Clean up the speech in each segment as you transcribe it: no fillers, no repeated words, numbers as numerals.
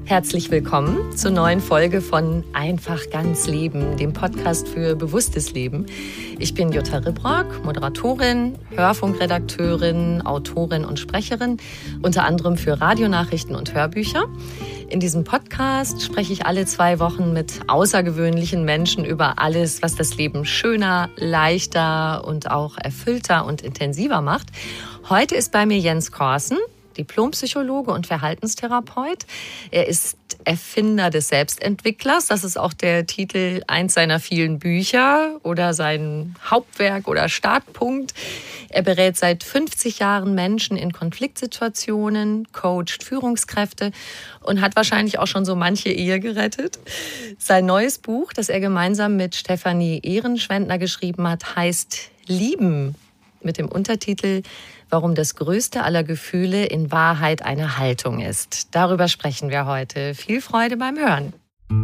Herzlich willkommen zur neuen Folge von Einfach ganz Leben, dem Podcast für bewusstes Leben. Ich bin Jutta Ribrock, Moderatorin, Hörfunkredakteurin, Autorin und Sprecherin, unter anderem für Radionachrichten und Hörbücher. In diesem Podcast spreche ich alle 2 Wochen mit außergewöhnlichen Menschen über alles, was das Leben schöner, leichter und auch erfüllter und intensiver macht. Heute ist bei mir Jens Korsen, Diplompsychologe und Verhaltenstherapeut. Er ist Erfinder des Selbstentwicklers. Das ist auch der Titel eins seiner vielen Bücher oder sein Hauptwerk oder Startpunkt. Er berät seit 50 Jahren Menschen in Konfliktsituationen, coacht Führungskräfte und hat wahrscheinlich auch schon so manche Ehe gerettet. Sein neues Buch, das er gemeinsam mit Stefanie Ehrenschwendner geschrieben hat, heißt Lieben, mit dem Untertitel Warum das größte aller Gefühle in Wahrheit eine Haltung ist. Darüber sprechen wir heute. Viel Freude beim Hören.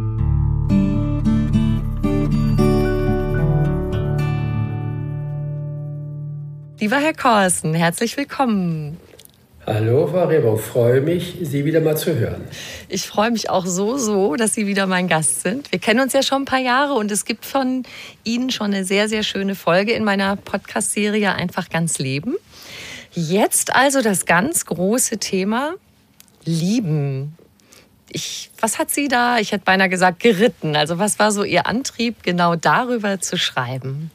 Lieber Herr Korsen, herzlich willkommen. Hallo, Frau Rehbock, freue mich, Sie wieder mal zu hören. Ich freue mich auch so, dass Sie wieder mein Gast sind. Wir kennen uns ja schon ein paar Jahre und es gibt von Ihnen schon eine sehr, sehr schöne Folge in meiner Podcast-Serie Einfach ganz Leben. Jetzt also das ganz große Thema Lieben. Was hat Sie da, ich hätte beinahe gesagt, geritten? Also was war so Ihr Antrieb, genau darüber zu schreiben?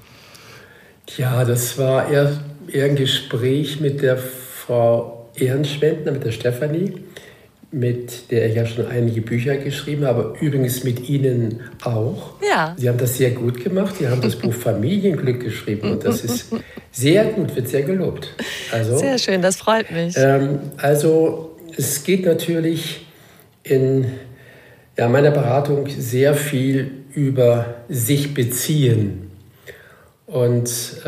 Ja, das war eher ein Gespräch mit der Frau Ehrenschwendner, mit der Stefanie, mit der ich ja schon einige Bücher geschrieben habe, aber übrigens mit Ihnen auch. Ja. Sie haben das sehr gut gemacht. Sie haben das Buch Familienglück geschrieben und das ist sehr gut, wird sehr gelobt. Also, sehr schön, das freut mich. Also es geht natürlich in meiner Beratung sehr viel über sich beziehen. Und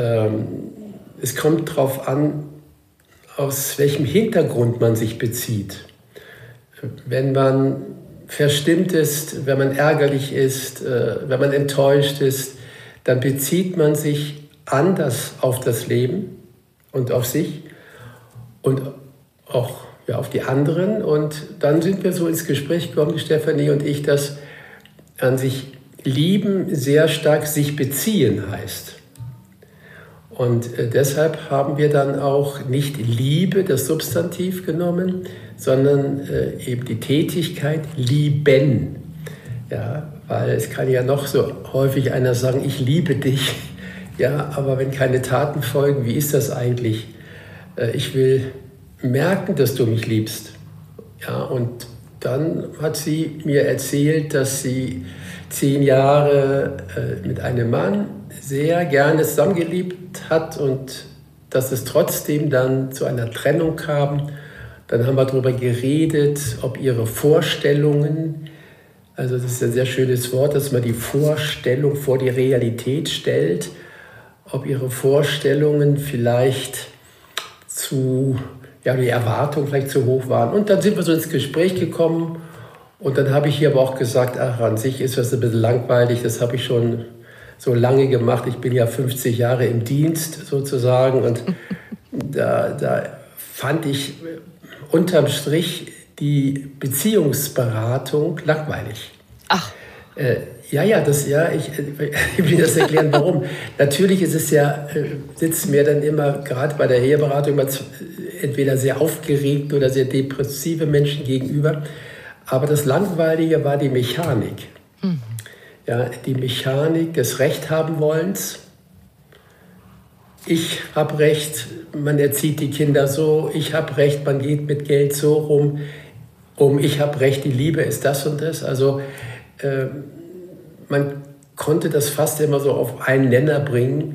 es kommt darauf an, aus welchem Hintergrund man sich bezieht. Wenn man verstimmt ist, wenn man ärgerlich ist, wenn man enttäuscht ist, dann bezieht man sich anders auf das Leben und auf sich und auch auf die anderen. Und dann sind wir so ins Gespräch gekommen, Stefanie und ich, dass an sich lieben sehr stark sich beziehen heißt. Und deshalb haben wir dann auch nicht Liebe, das Substantiv, genommen, sondern eben die Tätigkeit lieben. Ja, weil es kann ja noch so häufig einer sagen, ich liebe dich. Ja, aber wenn keine Taten folgen, wie ist das eigentlich? Ich will merken, dass du mich liebst. Ja, und dann hat sie mir erzählt, dass sie 10 Jahre mit einem Mann sehr gerne zusammengelebt hat und dass es trotzdem dann zu einer Trennung kam. Dann haben wir darüber geredet, ob ihre Vorstellungen, also das ist ein sehr schönes Wort, dass man die Vorstellung vor die Realität stellt, ob ihre Vorstellungen vielleicht die Erwartungen vielleicht zu hoch waren. Und dann sind wir so ins Gespräch gekommen und dann habe ich hier aber auch gesagt, an sich ist das ein bisschen langweilig, das habe ich schon so lange gemacht. Ich bin ja 50 Jahre im Dienst sozusagen und da fand ich unterm Strich die Beziehungsberatung langweilig. Ach. Ich will das erklären, warum. Natürlich ist es ja, sitzt mir dann immer, gerade bei der Eheberatung, entweder sehr aufgeregt oder sehr depressive Menschen gegenüber. Aber das Langweilige war die Mechanik. Mhm. Ja, die Mechanik des Recht-haben-Wollens. Ich habe Recht, man erzieht die Kinder so. Ich habe Recht, man geht mit Geld so rum. Ich habe Recht, die Liebe ist das und das. Also man konnte das fast immer so auf einen Nenner bringen.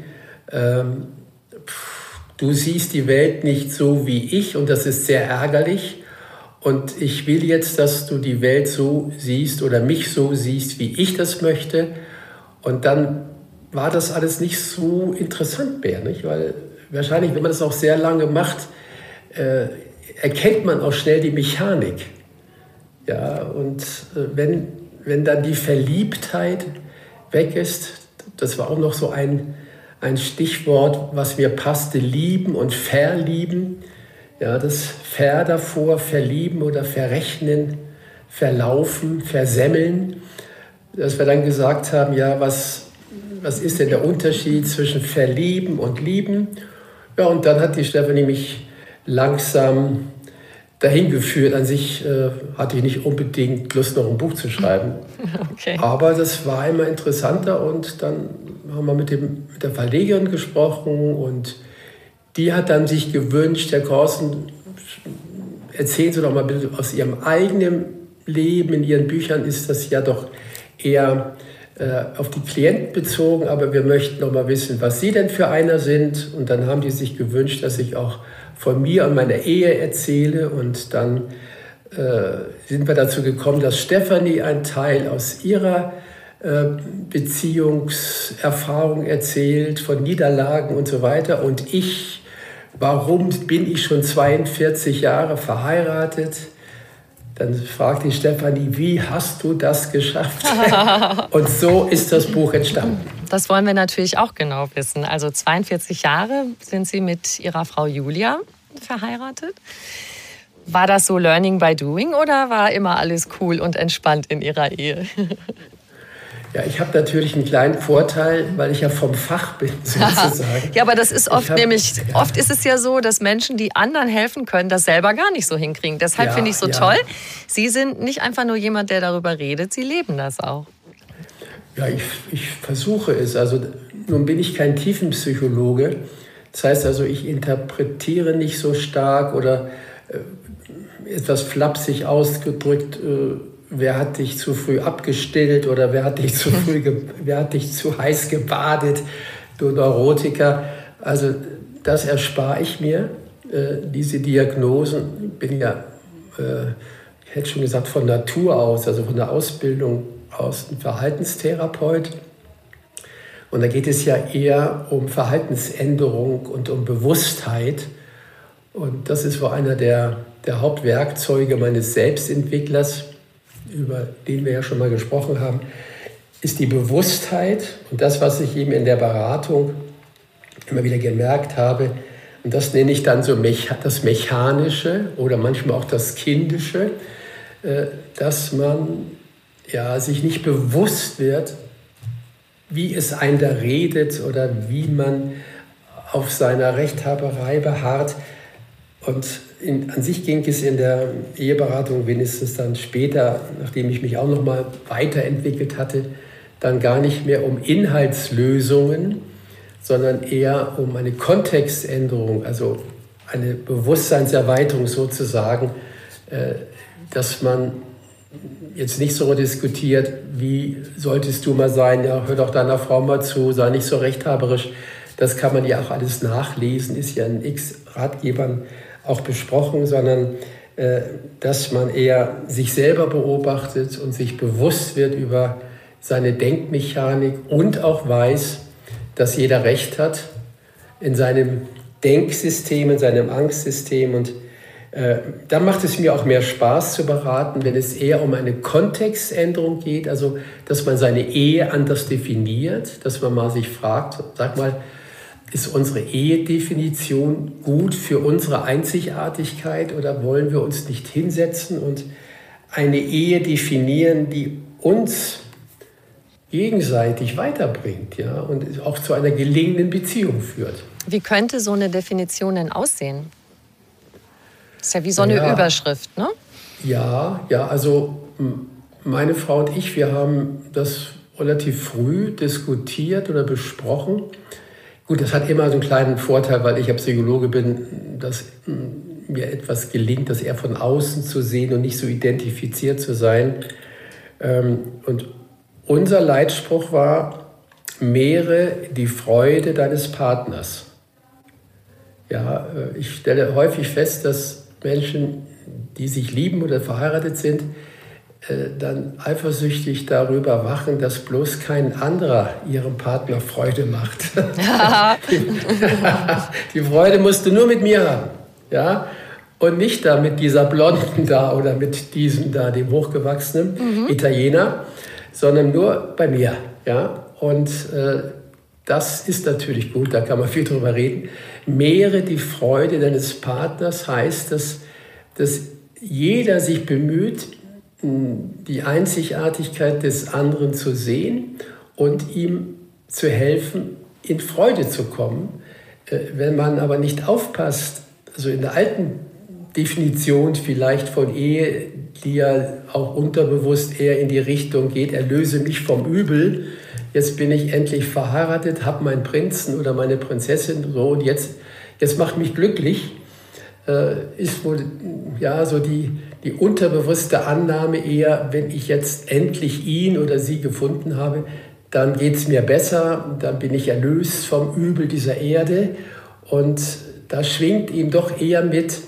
Du siehst die Welt nicht so wie ich und das ist sehr ärgerlich. Und ich will jetzt, dass du die Welt so siehst oder mich so siehst, wie ich das möchte. Und dann war das alles nicht so interessant mehr, nicht? Weil wahrscheinlich, wenn man das auch sehr lange macht, erkennt man auch schnell die Mechanik. Ja, und wenn dann die Verliebtheit weg ist, das war auch noch so ein Stichwort, was mir passte, lieben und verlieben. Ja, das Ver davor, verlieben oder verrechnen, verlaufen, versemmeln, dass wir dann gesagt haben, ja, was ist denn der Unterschied zwischen verlieben und lieben? Ja, und dann hat die Stefanie mich langsam dahin geführt. An sich hatte ich nicht unbedingt Lust, noch ein Buch zu schreiben. Okay. Aber das war immer interessanter und dann haben wir mit der Verlegerin gesprochen und die hat dann sich gewünscht, Herr Corsten, erzählen Sie doch mal bitte aus Ihrem eigenen Leben. In Ihren Büchern ist das ja doch eher auf die Klienten bezogen, aber wir möchten noch mal wissen, was Sie denn für einer sind. Und dann haben die sich gewünscht, dass ich auch von mir und meiner Ehe erzähle. Und dann sind wir dazu gekommen, dass Stefanie einen Teil aus ihrer Beziehungserfahrung erzählt, von Niederlagen und so weiter. Und ich, warum bin ich schon 42 Jahre verheiratet? Dann fragt die Stefanie, wie hast du das geschafft? Und so ist das Buch entstanden. Das wollen wir natürlich auch genau wissen. Also 42 Jahre sind Sie mit Ihrer Frau Julia verheiratet. War das so Learning by Doing oder war immer alles cool und entspannt in Ihrer Ehe? Ja, ich habe natürlich einen kleinen Vorteil, weil ich ja vom Fach bin, sozusagen. Ja, aber das ist oft oft ist es ja so, dass Menschen, die anderen helfen können, das selber gar nicht so hinkriegen. Deshalb finde ich es so toll. Sie sind nicht einfach nur jemand, der darüber redet, Sie leben das auch. Ja, ich versuche es. Also nun bin ich kein Tiefenpsychologe. Das heißt also, ich interpretiere nicht so stark oder etwas flapsig ausgedrückt, wer hat dich zu früh abgestillt oder wer hat dich zu heiß gebadet, du Neurotiker. Also das erspare ich mir, diese Diagnosen. Ich bin ja, ich hätte schon gesagt, von Natur aus, also von der Ausbildung aus ein Verhaltenstherapeut. Und da geht es ja eher um Verhaltensänderung und um Bewusstheit. Und das ist wohl einer der Hauptwerkzeuge meines Selbstentwicklers, über den wir ja schon mal gesprochen haben, ist die Bewusstheit und das, was ich eben in der Beratung immer wieder gemerkt habe. Und das nenne ich dann so das Mechanische oder manchmal auch das Kindische, dass man sich nicht bewusst wird, wie es einem da redet oder wie man auf seiner Rechthaberei beharrt. Und an sich ging es in der Eheberatung wenigstens dann später, nachdem ich mich auch noch mal weiterentwickelt hatte, dann gar nicht mehr um Inhaltslösungen, sondern eher um eine Kontextänderung, also eine Bewusstseinserweiterung sozusagen, dass man jetzt nicht so diskutiert, wie solltest du mal sein, ja, hör doch deiner Frau mal zu, sei nicht so rechthaberisch. Das kann man ja auch alles nachlesen, ist ja in x Ratgebern auch besprochen, sondern dass man eher sich selber beobachtet und sich bewusst wird über seine Denkmechanik und auch weiß, dass jeder Recht hat in seinem Denksystem, in seinem Angstsystem. Und dann macht es mir auch mehr Spaß zu beraten, wenn es eher um eine Kontextänderung geht, also dass man seine Ehe anders definiert, dass man mal sich fragt, sag mal, ist unsere Ehedefinition gut für unsere Einzigartigkeit oder wollen wir uns nicht hinsetzen und eine Ehe definieren, die uns gegenseitig weiterbringt, ja, und auch zu einer gelingenden Beziehung führt. Wie könnte so eine Definition denn aussehen? Das ist ja wie so eine Überschrift, ne? Ja, also meine Frau und ich, wir haben das relativ früh diskutiert oder besprochen. Gut, das hat immer so einen kleinen Vorteil, weil ich ja Psychologe bin, dass mir etwas gelingt, das eher von außen zu sehen und nicht so identifiziert zu sein. Und unser Leitspruch war, mehre die Freude deines Partners. Ja, ich stelle häufig fest, dass Menschen, die sich lieben oder verheiratet sind, dann eifersüchtig darüber wachen, dass bloß kein anderer ihrem Partner Freude macht. Die Freude musst du nur mit mir haben, ja? Und nicht da mit dieser Blonden da oder mit diesem da, dem hochgewachsenen Italiener, sondern nur bei mir, ja? Und das ist natürlich gut, da kann man viel drüber reden. Mehre die Freude deines Partners heißt, dass jeder sich bemüht, die Einzigartigkeit des anderen zu sehen und ihm zu helfen, in Freude zu kommen. Wenn man aber nicht aufpasst, also in der alten Definition vielleicht von Ehe, die ja auch unterbewusst eher in die Richtung geht, erlöse mich vom Übel, jetzt bin ich endlich verheiratet, habe meinen Prinzen oder meine Prinzessin so und jetzt macht mich glücklich, ist wohl ja so die unterbewusste Annahme eher, wenn ich jetzt endlich ihn oder sie gefunden habe, dann geht es mir besser, dann bin ich erlöst vom Übel dieser Erde. Und da schwingt ihm doch eher mit,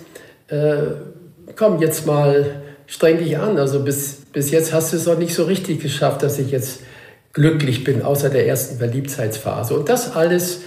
komm jetzt mal, streng dich an. Also bis jetzt hast du es noch nicht so richtig geschafft, dass ich jetzt glücklich bin, außer der ersten Verliebtheitsphase. Und das alles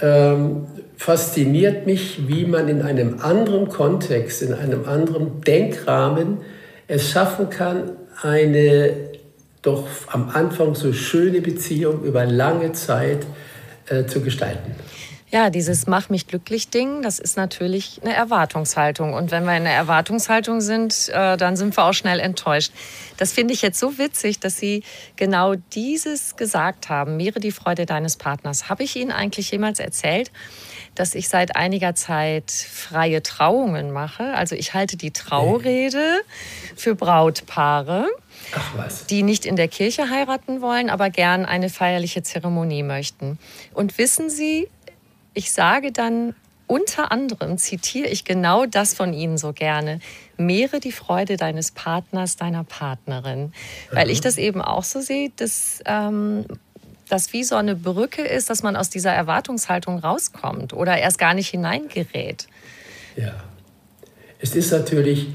fasziniert mich, wie man in einem anderen Kontext, in einem anderen Denkrahmen es schaffen kann, eine doch am Anfang so schöne Beziehung über lange Zeit zu gestalten. Ja, dieses Mach mich glücklich Ding, das ist natürlich eine Erwartungshaltung. Und wenn wir in einer Erwartungshaltung sind, dann sind wir auch schnell enttäuscht. Das finde ich jetzt so witzig, dass Sie genau dieses gesagt haben. Mehre die Freude deines Partners. Habe ich Ihnen eigentlich jemals erzählt, dass ich seit einiger Zeit freie Trauungen mache? Also ich halte die Traurede für Brautpaare, die nicht in der Kirche heiraten wollen, aber gern eine feierliche Zeremonie möchten. Und wissen Sie, ich sage dann, unter anderem zitiere ich genau das von Ihnen so gerne. Mehre die Freude deines Partners, deiner Partnerin. Weil ich das eben auch so sehe, dass das wie so eine Brücke ist, dass man aus dieser Erwartungshaltung rauskommt oder erst gar nicht hineingerät. Ja, es ist natürlich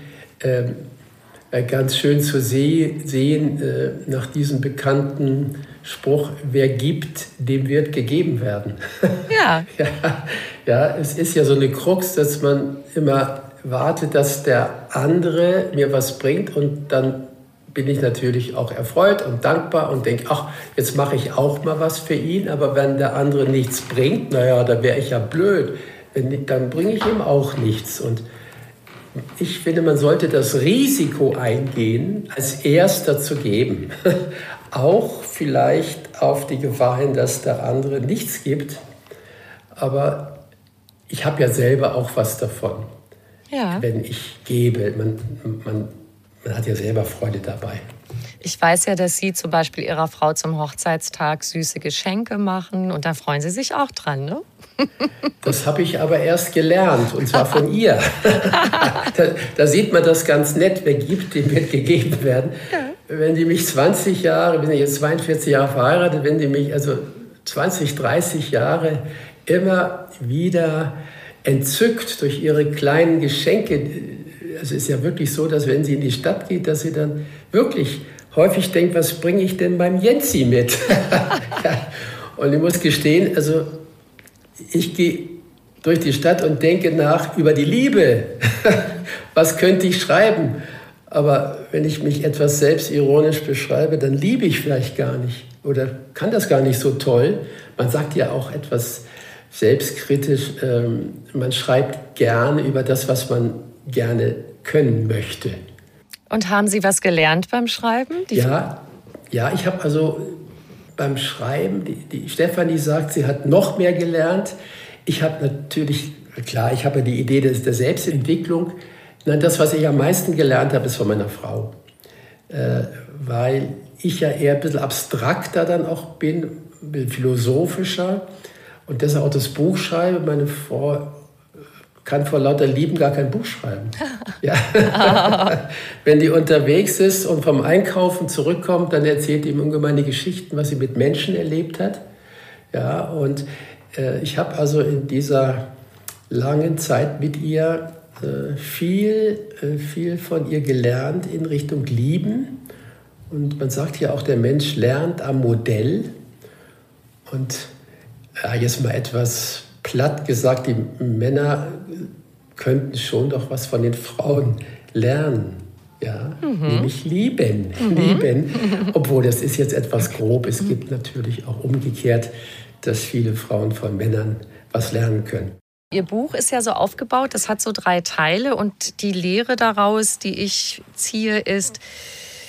ganz schön zu sehen nach diesem bekannten Spruch, wer gibt, dem wird gegeben werden. Ja. Ja, es ist ja so eine Krux, dass man immer wartet, dass der andere mir was bringt und dann bin ich natürlich auch erfreut und dankbar und denke, ach, jetzt mache ich auch mal was für ihn, aber wenn der andere nichts bringt, naja, dann wäre ich ja blöd, dann bringe ich ihm auch nichts. Und ich finde, man sollte das Risiko eingehen, als Erster zu geben. Auch vielleicht auf die Gefahr hin, dass der andere nichts gibt. Aber ich habe ja selber auch was davon, wenn ich gebe. Man hat ja selber Freude dabei. Ich weiß ja, dass Sie zum Beispiel Ihrer Frau zum Hochzeitstag süße Geschenke machen und da freuen Sie sich auch dran, ne? Das habe ich aber erst gelernt, und zwar von ihr. Da sieht man das ganz nett, wer gibt, dem wird gegeben werden. Ja. Wenn die mich 20 Jahre, bin ich jetzt 42 Jahre verheiratet, wenn die mich also 20, 30 Jahre immer wieder entzückt durch ihre kleinen Geschenke. Es ist ja wirklich so, dass wenn sie in die Stadt geht, dass sie dann wirklich häufig denkt, was bringe ich denn beim Jensi mit? Ja. Und ich muss gestehen, also ich gehe durch die Stadt und denke nach über die Liebe. Was könnte ich schreiben? Aber wenn ich mich etwas selbstironisch beschreibe, dann liebe ich vielleicht gar nicht oder kann das gar nicht so toll. Man sagt ja auch etwas selbstkritisch, man schreibt gerne über das, was man gerne können möchte. Und haben Sie was gelernt beim Schreiben? Ja, ich habe also beim Schreiben, die Stefanie sagt, sie hat noch mehr gelernt. Ich habe natürlich, klar, ich habe die Idee der Selbstentwicklung. Nein, das, was ich am meisten gelernt habe, ist von meiner Frau. Weil ich ja eher ein bisschen abstrakter dann auch bin, philosophischer und deshalb auch das Buch schreibe. Meine Frau kann vor lauter Lieben gar kein Buch schreiben. Ja. Wenn die unterwegs ist und vom Einkaufen zurückkommt, dann erzählt die ihm ungemeine Geschichten, was sie mit Menschen erlebt hat. Ja, und ich habe also in dieser langen Zeit mit ihr viel von ihr gelernt in Richtung Lieben. Und man sagt ja auch, der Mensch lernt am Modell. Und jetzt mal etwas platt gesagt, die Männer könnten schon doch was von den Frauen lernen. Ja, nämlich lieben. Obwohl, das ist jetzt etwas grob. Es gibt natürlich auch umgekehrt, dass viele Frauen von Männern was lernen können. Ihr Buch ist ja so aufgebaut, das hat so 3 Teile und die Lehre daraus, die ich ziehe, ist,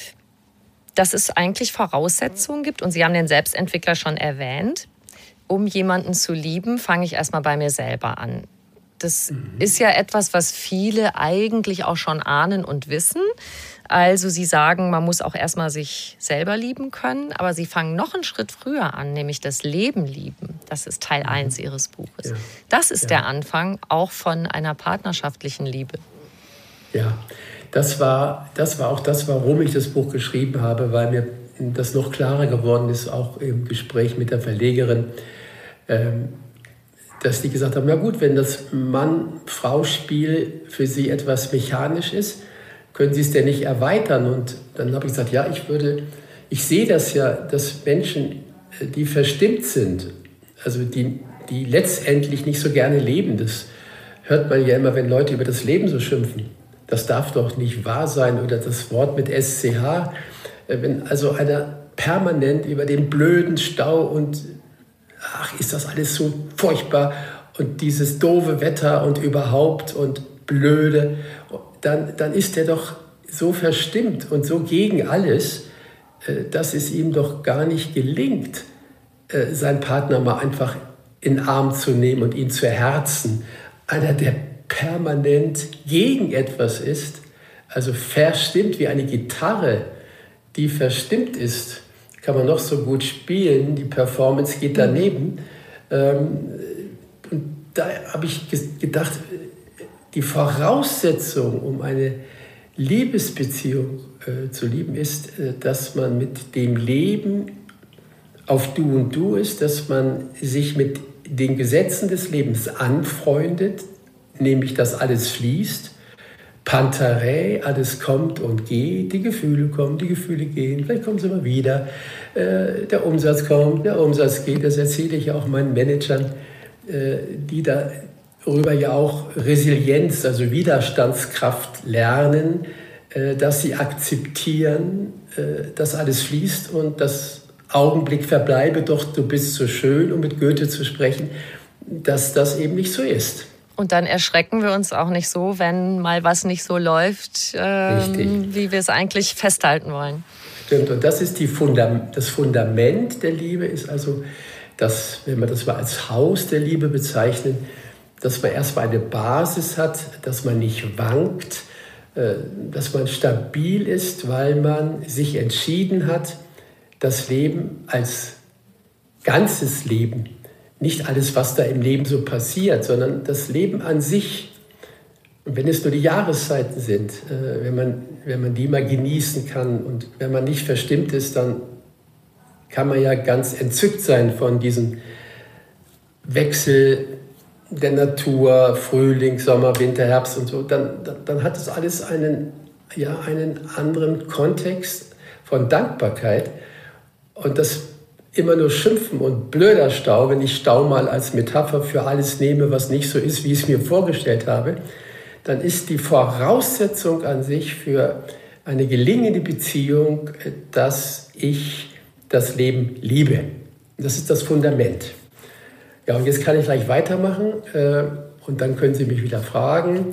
dass es eigentlich Voraussetzungen gibt. Und Sie haben den Selbstentwickler schon erwähnt. Um jemanden zu lieben, fange ich erstmal bei mir selber an. Das ist ja etwas, was viele eigentlich auch schon ahnen und wissen. Also Sie sagen, man muss auch erstmal sich selber lieben können. Aber Sie fangen noch einen Schritt früher an, nämlich das Leben lieben. Das ist Teil 1 Ihres Buches. Ja. Das ist der Anfang auch von einer partnerschaftlichen Liebe. Ja, das war auch das, warum ich das Buch geschrieben habe, weil mir das noch klarer geworden ist, auch im Gespräch mit der Verlegerin, dass die gesagt haben, na gut, wenn das Mann-Frau-Spiel für Sie etwas mechanisch ist, können Sie es denn nicht erweitern? Und dann habe ich gesagt, ja, ich sehe das ja, dass Menschen, die verstimmt sind, also die letztendlich nicht so gerne leben, das hört man ja immer, wenn Leute über das Leben so schimpfen. Das darf doch nicht wahr sein, oder das Wort mit SCH, wenn also einer permanent über den blöden Stau und ach, ist das alles so furchtbar und dieses doofe Wetter und überhaupt und blöde, dann ist er doch so verstimmt und so gegen alles, dass es ihm doch gar nicht gelingt, seinen Partner mal einfach in den Arm zu nehmen und ihn zu herzen. Einer, der permanent gegen etwas ist, also verstimmt wie eine Gitarre, die verstimmt ist, kann man noch so gut spielen, die Performance geht daneben. Und da habe ich gedacht, die Voraussetzung, um eine Liebesbeziehung zu lieben, ist, dass man mit dem Leben auf Du und Du ist, dass man sich mit den Gesetzen des Lebens anfreundet, nämlich dass alles fließt, Pantarei, alles kommt und geht, die Gefühle kommen, die Gefühle gehen, vielleicht kommen sie mal wieder, der Umsatz kommt, der Umsatz geht, das erzähle ich ja auch meinen Managern, die darüber ja auch Resilienz, also Widerstandskraft lernen, dass sie akzeptieren, dass alles fließt und das Augenblick verbleibe doch, du bist so schön, um mit Goethe zu sprechen, dass das eben nicht so ist. Und dann erschrecken wir uns auch nicht so, wenn mal was nicht so läuft, wie wir es eigentlich festhalten wollen. Stimmt, und das ist das Fundament der Liebe, ist also, dass, wenn wir das mal als Haus der Liebe bezeichnen, dass man erstmal eine Basis hat, dass man nicht wankt, dass man stabil ist, weil man sich entschieden hat, das Leben als ganzes Leben, nicht alles, was da im Leben so passiert, sondern das Leben an sich. Und wenn es nur die Jahreszeiten sind, wenn man die mal genießen kann und wenn man nicht verstimmt ist, dann kann man ja ganz entzückt sein von diesem Wechsel der Natur, Frühling, Sommer, Winter, Herbst und so. Dann hat es alles einen anderen Kontext von Dankbarkeit. Und das immer nur Schimpfen und blöder Stau, wenn ich Stau mal als Metapher für alles nehme, was nicht so ist, wie ich es mir vorgestellt habe, dann ist die Voraussetzung an sich für eine gelingende Beziehung, dass ich das Leben liebe. Das ist das Fundament. Ja, und jetzt kann ich gleich weitermachen und dann können Sie mich wieder fragen.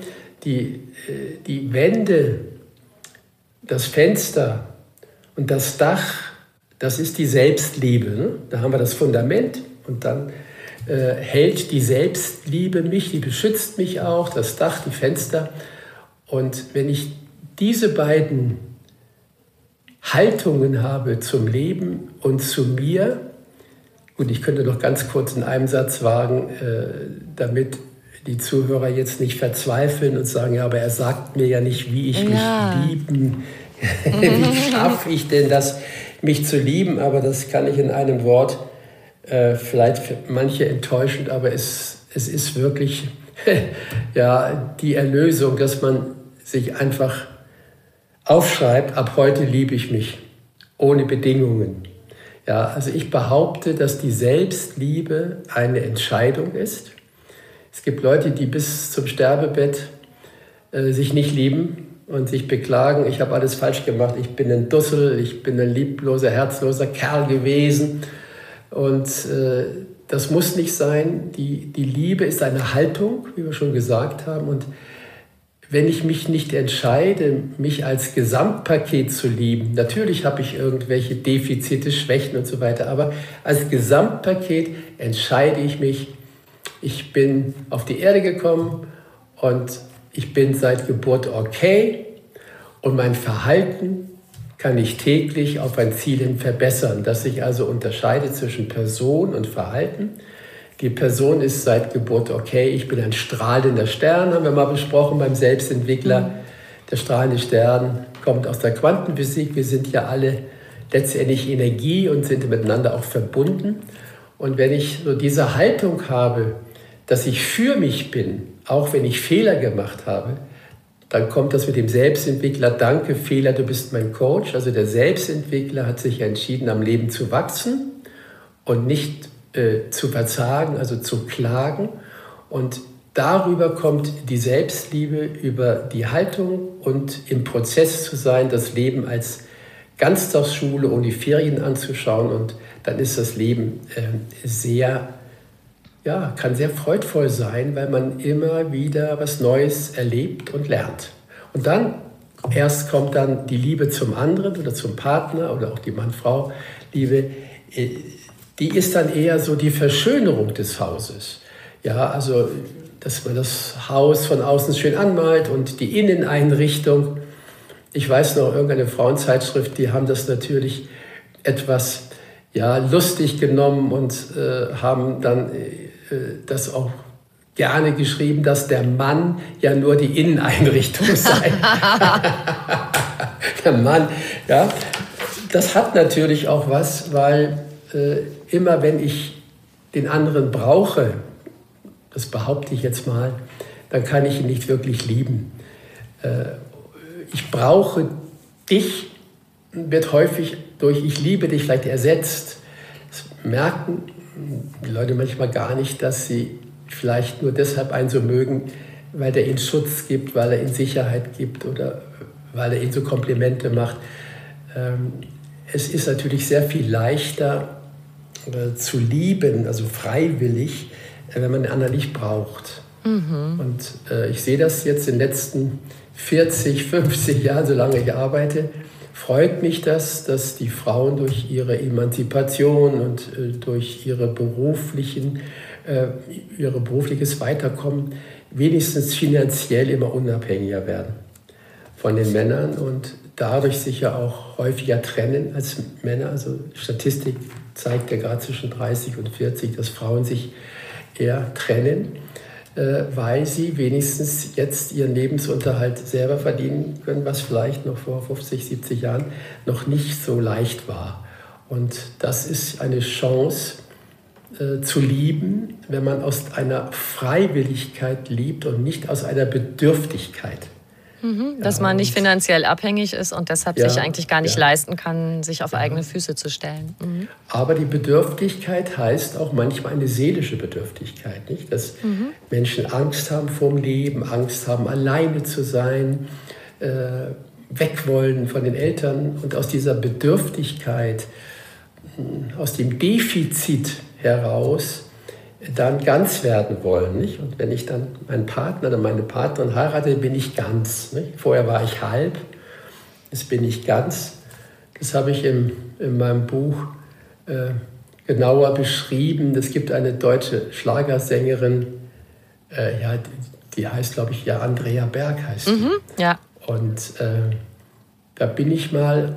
Die Wände, das Fenster und das Dach, das ist die Selbstliebe. Ne? Da haben wir das Fundament und dann hält die Selbstliebe mich, die beschützt mich auch, das Dach, die Fenster. Und wenn ich diese beiden Haltungen habe zum Leben und zu mir, und ich könnte noch ganz kurz in einem Satz wagen, damit die Zuhörer jetzt nicht verzweifeln und sagen, ja, aber er sagt mir ja nicht, wie ich mich lieben, wie schaffe ich denn das, mich zu lieben, aber das kann ich in einem Wort, vielleicht für manche enttäuschend, aber es ist wirklich ja, die Erlösung, dass man sich einfach aufschreibt, ab heute liebe ich mich, ohne Bedingungen. Ja, also ich behaupte, dass die Selbstliebe eine Entscheidung ist. Es gibt Leute, die bis zum Sterbebett sich nicht lieben und sich beklagen, ich habe alles falsch gemacht, ich bin ein Dussel, ich bin ein liebloser, herzloser Kerl gewesen. Und das muss nicht sein. Die Liebe ist eine Haltung, wie wir schon gesagt haben. Und wenn ich mich nicht entscheide, mich als Gesamtpaket zu lieben, natürlich habe ich irgendwelche Defizite, Schwächen und so weiter, aber als Gesamtpaket entscheide ich mich, ich bin auf die Erde gekommen und ich bin seit Geburt okay und mein Verhalten kann ich täglich auf ein Ziel hin verbessern, dass sich also unterscheidet zwischen Person und Verhalten. Die Person ist seit Geburt okay, ich bin ein strahlender Stern, haben wir mal besprochen beim Selbstentwickler. Der strahlende Stern kommt aus der Quantenphysik, wir sind ja alle letztendlich Energie und sind miteinander auch verbunden. Und wenn ich so diese Haltung habe, dass ich für mich bin, auch wenn ich Fehler gemacht habe, dann kommt das mit dem Selbstentwickler, danke Fehler, du bist mein Coach. Also der Selbstentwickler hat sich entschieden, am Leben zu wachsen und nicht zu verzagen, also zu klagen. Und darüber kommt die Selbstliebe, über die Haltung und im Prozess zu sein, das Leben als Ganztagsschule ohne Ferien anzuschauen. Und dann ist das Leben kann sehr freudvoll sein, weil man immer wieder was Neues erlebt und lernt. Und dann erst kommt dann die Liebe zum anderen oder zum Partner oder auch die Mann-Frau-Liebe. Die ist dann eher so die Verschönerung des Hauses. Ja, also, dass man das Haus von außen schön anmalt und die Inneneinrichtung. Ich weiß noch, irgendeine Frauenzeitschrift, die haben das natürlich etwas lustig genommen und haben dann das auch gerne geschrieben, dass der Mann ja nur die Inneneinrichtung sei. Der Mann, ja. Das hat natürlich auch was, weil immer wenn ich den anderen brauche, das behaupte ich jetzt mal, dann kann ich ihn nicht wirklich lieben. Ich brauche dich, wird häufig durch ich liebe dich vielleicht ersetzt. Das merken die Leute manchmal gar nicht, dass sie vielleicht nur deshalb einen so mögen, weil er ihnen Schutz gibt, weil er ihnen Sicherheit gibt oder weil er ihnen so Komplimente macht. Es ist natürlich sehr viel leichter zu lieben, also freiwillig, wenn man den anderen nicht braucht. Und ich sehe das jetzt in den letzten 40, 50 Jahren, solange ich arbeite, freut mich das, dass die Frauen durch ihre Emanzipation und durch ihr berufliches Weiterkommen wenigstens finanziell immer unabhängiger werden von den Männern und dadurch sich ja auch häufiger trennen als Männer. Also Statistik zeigt ja gerade zwischen 30 und 40, dass Frauen sich eher trennen, weil sie wenigstens jetzt ihren Lebensunterhalt selber verdienen können, was vielleicht noch vor 50, 70 Jahren noch nicht so leicht war. Und das ist eine Chance zu lieben, wenn man aus einer Freiwilligkeit liebt und nicht aus einer Bedürftigkeit. Dass man nicht finanziell abhängig ist und deshalb sich eigentlich gar nicht leisten kann, sich auf eigene Füße zu stellen. Aber die Bedürftigkeit heißt auch manchmal eine seelische Bedürftigkeit, nicht? Dass Menschen Angst haben vorm Leben, Angst haben, alleine zu sein, weg wollen von den Eltern und aus dieser Bedürftigkeit, aus dem Defizit heraus dann ganz werden wollen. Nicht? Und wenn ich dann meinen Partner oder meine Partnerin heirate, bin ich ganz. Nicht? Vorher war ich halb, jetzt bin ich ganz. Das habe ich in meinem Buch genauer beschrieben. Es gibt eine deutsche Schlagersängerin, die heißt, glaube ich, Andrea Berg heißt die. Ja. Und da bin ich mal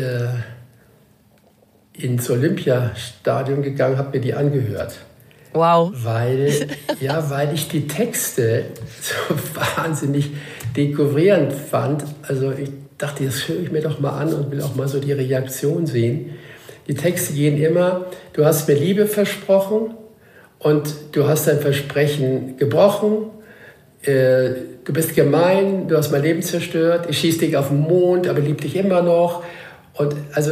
ins Olympiastadion gegangen, habe mir die angehört. Wow. Weil ich die Texte so wahnsinnig dekovrierend fand. Also ich dachte, das höre ich mir doch mal an und will auch mal so die Reaktion sehen. Die Texte gehen immer, du hast mir Liebe versprochen und du hast dein Versprechen gebrochen. Du bist gemein, du hast mein Leben zerstört. Ich schieße dich auf den Mond, aber liebe dich immer noch. Und also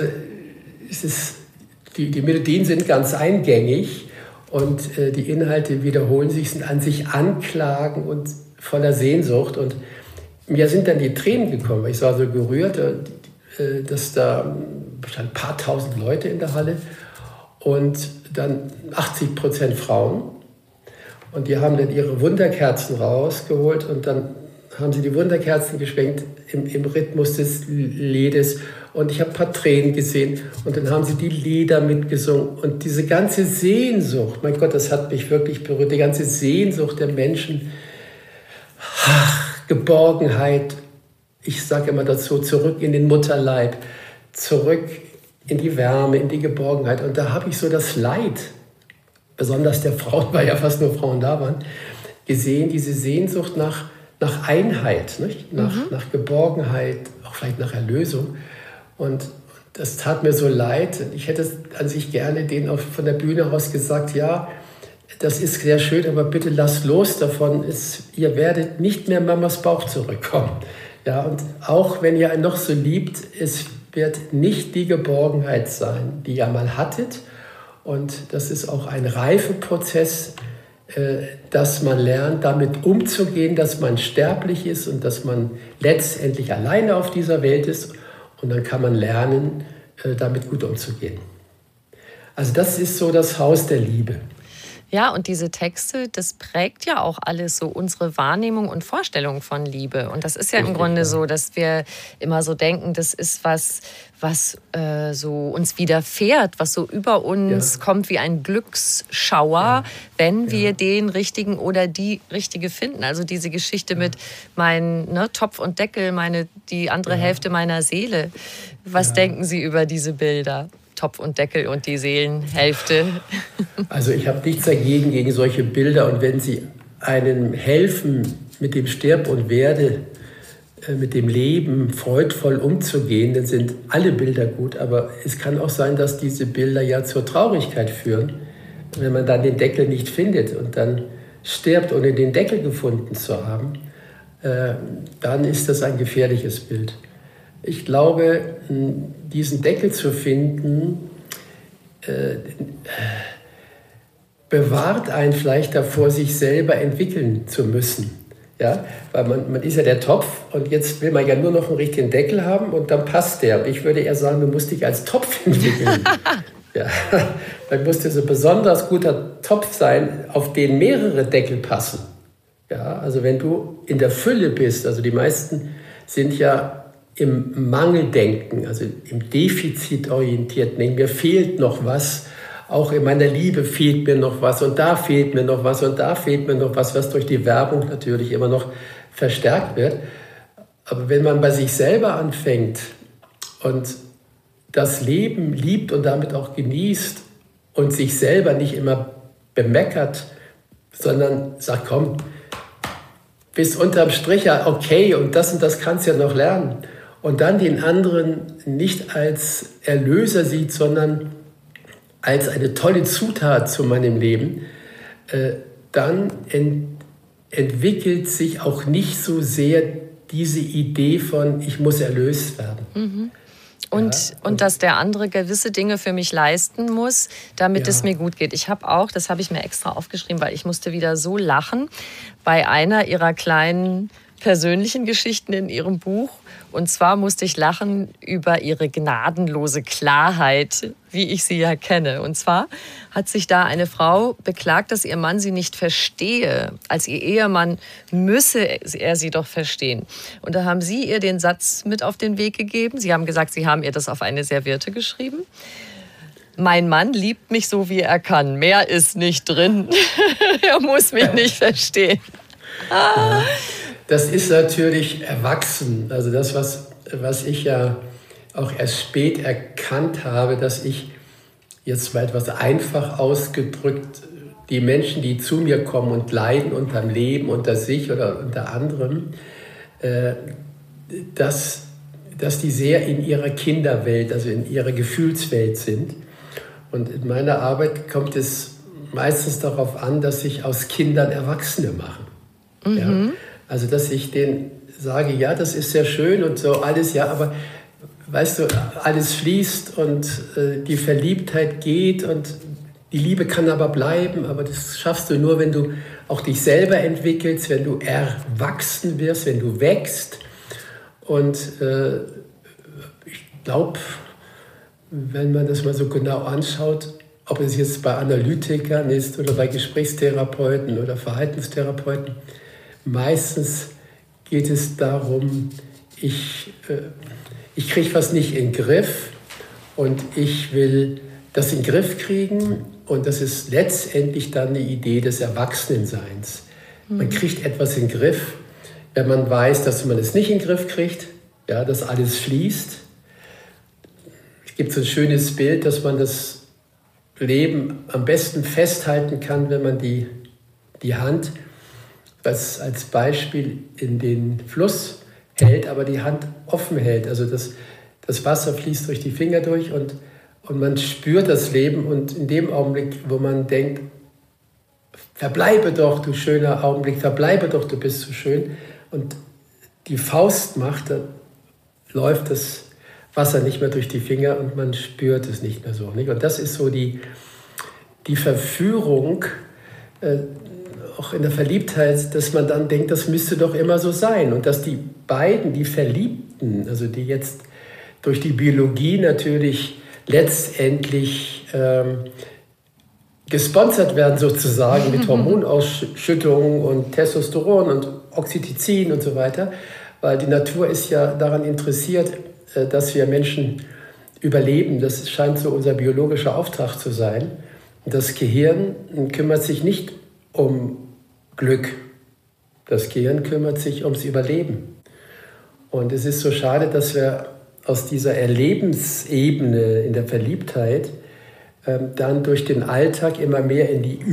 die Melodien sind ganz eingängig. Und die Inhalte wiederholen sich, sind an sich Anklagen und voller Sehnsucht. Und mir sind dann die Tränen gekommen. Ich war so gerührt, dass da ein paar tausend Leute in der Halle und dann 80% Frauen. Und die haben dann ihre Wunderkerzen rausgeholt und dann haben sie die Wunderkerzen geschwenkt im Rhythmus des Liedes. Und ich habe ein paar Tränen gesehen. Und dann haben sie die Lieder mitgesungen. Und diese ganze Sehnsucht, mein Gott, das hat mich wirklich berührt. Die ganze Sehnsucht der Menschen, Geborgenheit. Ich sage immer dazu, zurück in den Mutterleib, zurück in die Wärme, in die Geborgenheit. Und da habe ich so das Leid, besonders der Frauen, weil ja fast nur Frauen da waren, gesehen, diese Sehnsucht nach Einheit, nicht? Nach Geborgenheit, auch vielleicht nach Erlösung. Und das tat mir so leid. Ich hätte an sich gerne denen auch von der Bühne aus gesagt, ja, das ist sehr schön, aber bitte lasst los davon. Ihr werdet nicht mehr Mamas Bauch zurückkommen. Ja, und auch wenn ihr einen noch so liebt, es wird nicht die Geborgenheit sein, die ihr mal hattet. Und das ist auch ein Reifeprozess, dass man lernt, damit umzugehen, dass man sterblich ist und dass man letztendlich alleine auf dieser Welt ist. Und dann kann man lernen, damit gut umzugehen. Also das ist so das Haus der Liebe. Ja, und diese Texte, das prägt ja auch alles so unsere Wahrnehmung und Vorstellung von Liebe. Und das ist ja im Grunde so, dass wir immer so denken, das ist was so uns widerfährt, was so über uns kommt wie ein Glücksschauer, wenn wir den Richtigen oder die Richtige finden. Also diese Geschichte mit meinem Topf und Deckel, die andere Hälfte meiner Seele. Was denken Sie über diese Bilder? Topf und Deckel und die Seelenhälfte. Also ich habe nichts dagegen, gegen solche Bilder. Und wenn sie einem helfen, mit dem Stirb und Werde, mit dem Leben freudvoll umzugehen, dann sind alle Bilder gut. Aber es kann auch sein, dass diese Bilder ja zur Traurigkeit führen, wenn man dann den Deckel nicht findet und dann stirbt, ohne den Deckel gefunden zu haben. Dann ist das ein gefährliches Bild. Ich glaube, diesen Deckel zu finden, bewahrt einen vielleicht davor, sich selber entwickeln zu müssen. Ja? Weil man ist ja der Topf und jetzt will man ja nur noch einen richtigen Deckel haben und dann passt der. Und ich würde eher sagen, du musst dich als Topf entwickeln. Ja. Dann muss dir so ein besonders guter Topf sein, auf den mehrere Deckel passen. Ja? Also wenn du in der Fülle bist, also die meisten sind ja im Mangeldenken, also im Defizitorientierten Denken, mir fehlt noch was, auch in meiner Liebe fehlt mir noch was und da fehlt mir noch was und da fehlt mir noch was durch die Werbung natürlich immer noch verstärkt wird. Aber wenn man bei sich selber anfängt und das Leben liebt und damit auch genießt und sich selber nicht immer bemeckert, sondern sagt, komm, bis unterm Strich ja okay und das kannst du ja noch lernen. Und dann den anderen nicht als Erlöser sieht, sondern als eine tolle Zutat zu meinem Leben, dann entwickelt sich auch nicht so sehr diese Idee von, ich muss erlöst werden. Mhm. Und dass der andere gewisse Dinge für mich leisten muss, damit es mir gut geht. Ich habe auch, das habe ich mir extra aufgeschrieben, weil ich musste wieder so lachen, bei einer ihrer kleinen persönlichen Geschichten in ihrem Buch. Und zwar musste ich lachen über ihre gnadenlose Klarheit, wie ich sie ja kenne. Und zwar hat sich da eine Frau beklagt, dass ihr Mann sie nicht verstehe. Als ihr Ehemann müsse er sie doch verstehen. Und da haben sie ihr den Satz mit auf den Weg gegeben. Sie haben gesagt, sie haben ihr das auf eine Serviette geschrieben. Mein Mann liebt mich so, wie er kann. Mehr ist nicht drin. Er muss mich nicht verstehen. Das ist natürlich erwachsen. Also das, was ich ja auch erst spät erkannt habe, dass ich jetzt mal etwas einfach ausgedrückt, die Menschen, die zu mir kommen und leiden unterm Leben, unter sich oder unter anderem, dass die sehr in ihrer Kinderwelt, also in ihrer Gefühlswelt sind. Und in meiner Arbeit kommt es meistens darauf an, dass sich aus Kindern Erwachsene machen. Mhm. Ja? Also, dass ich denen sage, ja, das ist sehr schön und so alles, ja, aber weißt du, alles fließt und die Verliebtheit geht und die Liebe kann aber bleiben, aber das schaffst du nur, wenn du auch dich selber entwickelst, wenn du erwachsen wirst, wenn du wächst. Und ich glaube, wenn man das mal so genau anschaut, ob es jetzt bei Analytikern ist oder bei Gesprächstherapeuten oder Verhaltenstherapeuten, meistens geht es darum, ich kriege was nicht in den Griff und ich will das in den Griff kriegen. Und das ist letztendlich dann eine Idee des Erwachsenenseins. Man kriegt etwas in den Griff, wenn man weiß, dass man es nicht in den Griff kriegt, ja, dass alles fließt. Es gibt so ein schönes Bild, dass man das Leben am besten festhalten kann, wenn man die Hand als Beispiel in den Fluss hält, aber die Hand offen hält. Also das Wasser fließt durch die Finger durch und man spürt das Leben. Und in dem Augenblick, wo man denkt, verbleibe doch, du schöner Augenblick, verbleibe doch, du bist so schön, und die Faust macht, dann läuft das Wasser nicht mehr durch die Finger und man spürt es nicht mehr so. Nicht? Und das ist so die Verführung, auch in der Verliebtheit, dass man dann denkt, das müsste doch immer so sein. Und dass die beiden, die Verliebten, also die jetzt durch die Biologie natürlich letztendlich gesponsert werden sozusagen mit Hormonausschüttungen und Testosteron und Oxytocin und so weiter, weil die Natur ist ja daran interessiert, dass wir Menschen überleben. Das scheint so unser biologischer Auftrag zu sein. Das Gehirn kümmert sich nicht um Glück. Das Gehirn kümmert sich ums Überleben. Und es ist so schade, dass wir aus dieser Erlebensebene in der Verliebtheit dann durch den Alltag immer mehr in die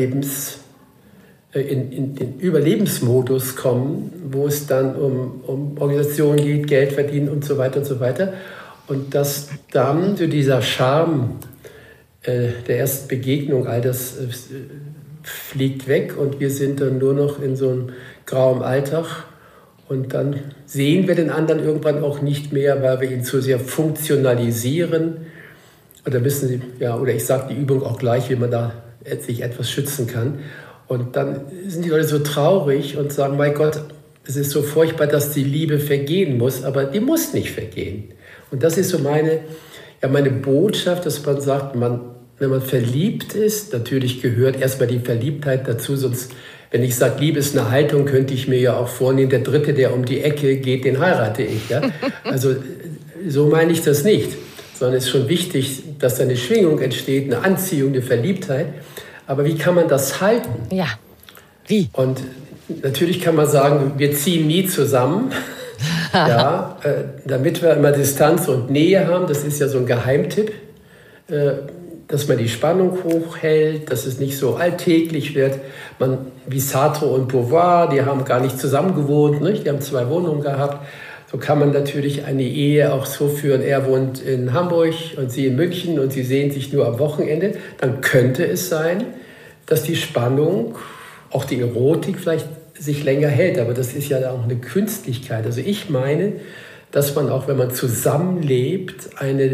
in den Überlebensmodus kommen, wo es dann um Organisation geht, Geld verdienen und so weiter und so weiter. Und dass dann so dieser Charme der ersten Begegnung, all das fliegt weg und wir sind dann nur noch in so einem grauen Alltag. Und dann sehen wir den anderen irgendwann auch nicht mehr, weil wir ihn zu sehr funktionalisieren. Oder wissen Sie, ja, oder ich sage die Übung auch gleich, wie man da sich etwas schützen kann. Und dann sind die Leute so traurig und sagen, mein Gott, es ist so furchtbar, dass die Liebe vergehen muss, aber die muss nicht vergehen. Und das ist so meine Botschaft, dass man sagt, wenn man verliebt ist, natürlich gehört erstmal die Verliebtheit dazu, sonst, wenn ich sage, Liebe ist eine Haltung, könnte ich mir ja auch vornehmen, der Dritte, der um die Ecke geht, den heirate ich. Ja? Also so meine ich das nicht, sondern es ist schon wichtig, dass da eine Schwingung entsteht, eine Anziehung, eine Verliebtheit. Aber wie kann man das halten? Ja, wie? Und natürlich kann man sagen, wir ziehen nie zusammen, ja, damit wir immer Distanz und Nähe haben. Das ist ja so ein Geheimtipp, dass man die Spannung hochhält, dass es nicht so alltäglich wird. Wie Sartre und Beauvoir, die haben gar nicht zusammen gewohnt, nicht? Die haben 2 Wohnungen gehabt. So kann man natürlich eine Ehe auch so führen. Er wohnt in Hamburg und sie in München und sie sehen sich nur am Wochenende. Dann könnte es sein, dass die Spannung, auch die Erotik vielleicht sich länger hält. Aber das ist ja auch eine Künstlichkeit. Also ich meine, dass man auch, wenn man zusammenlebt,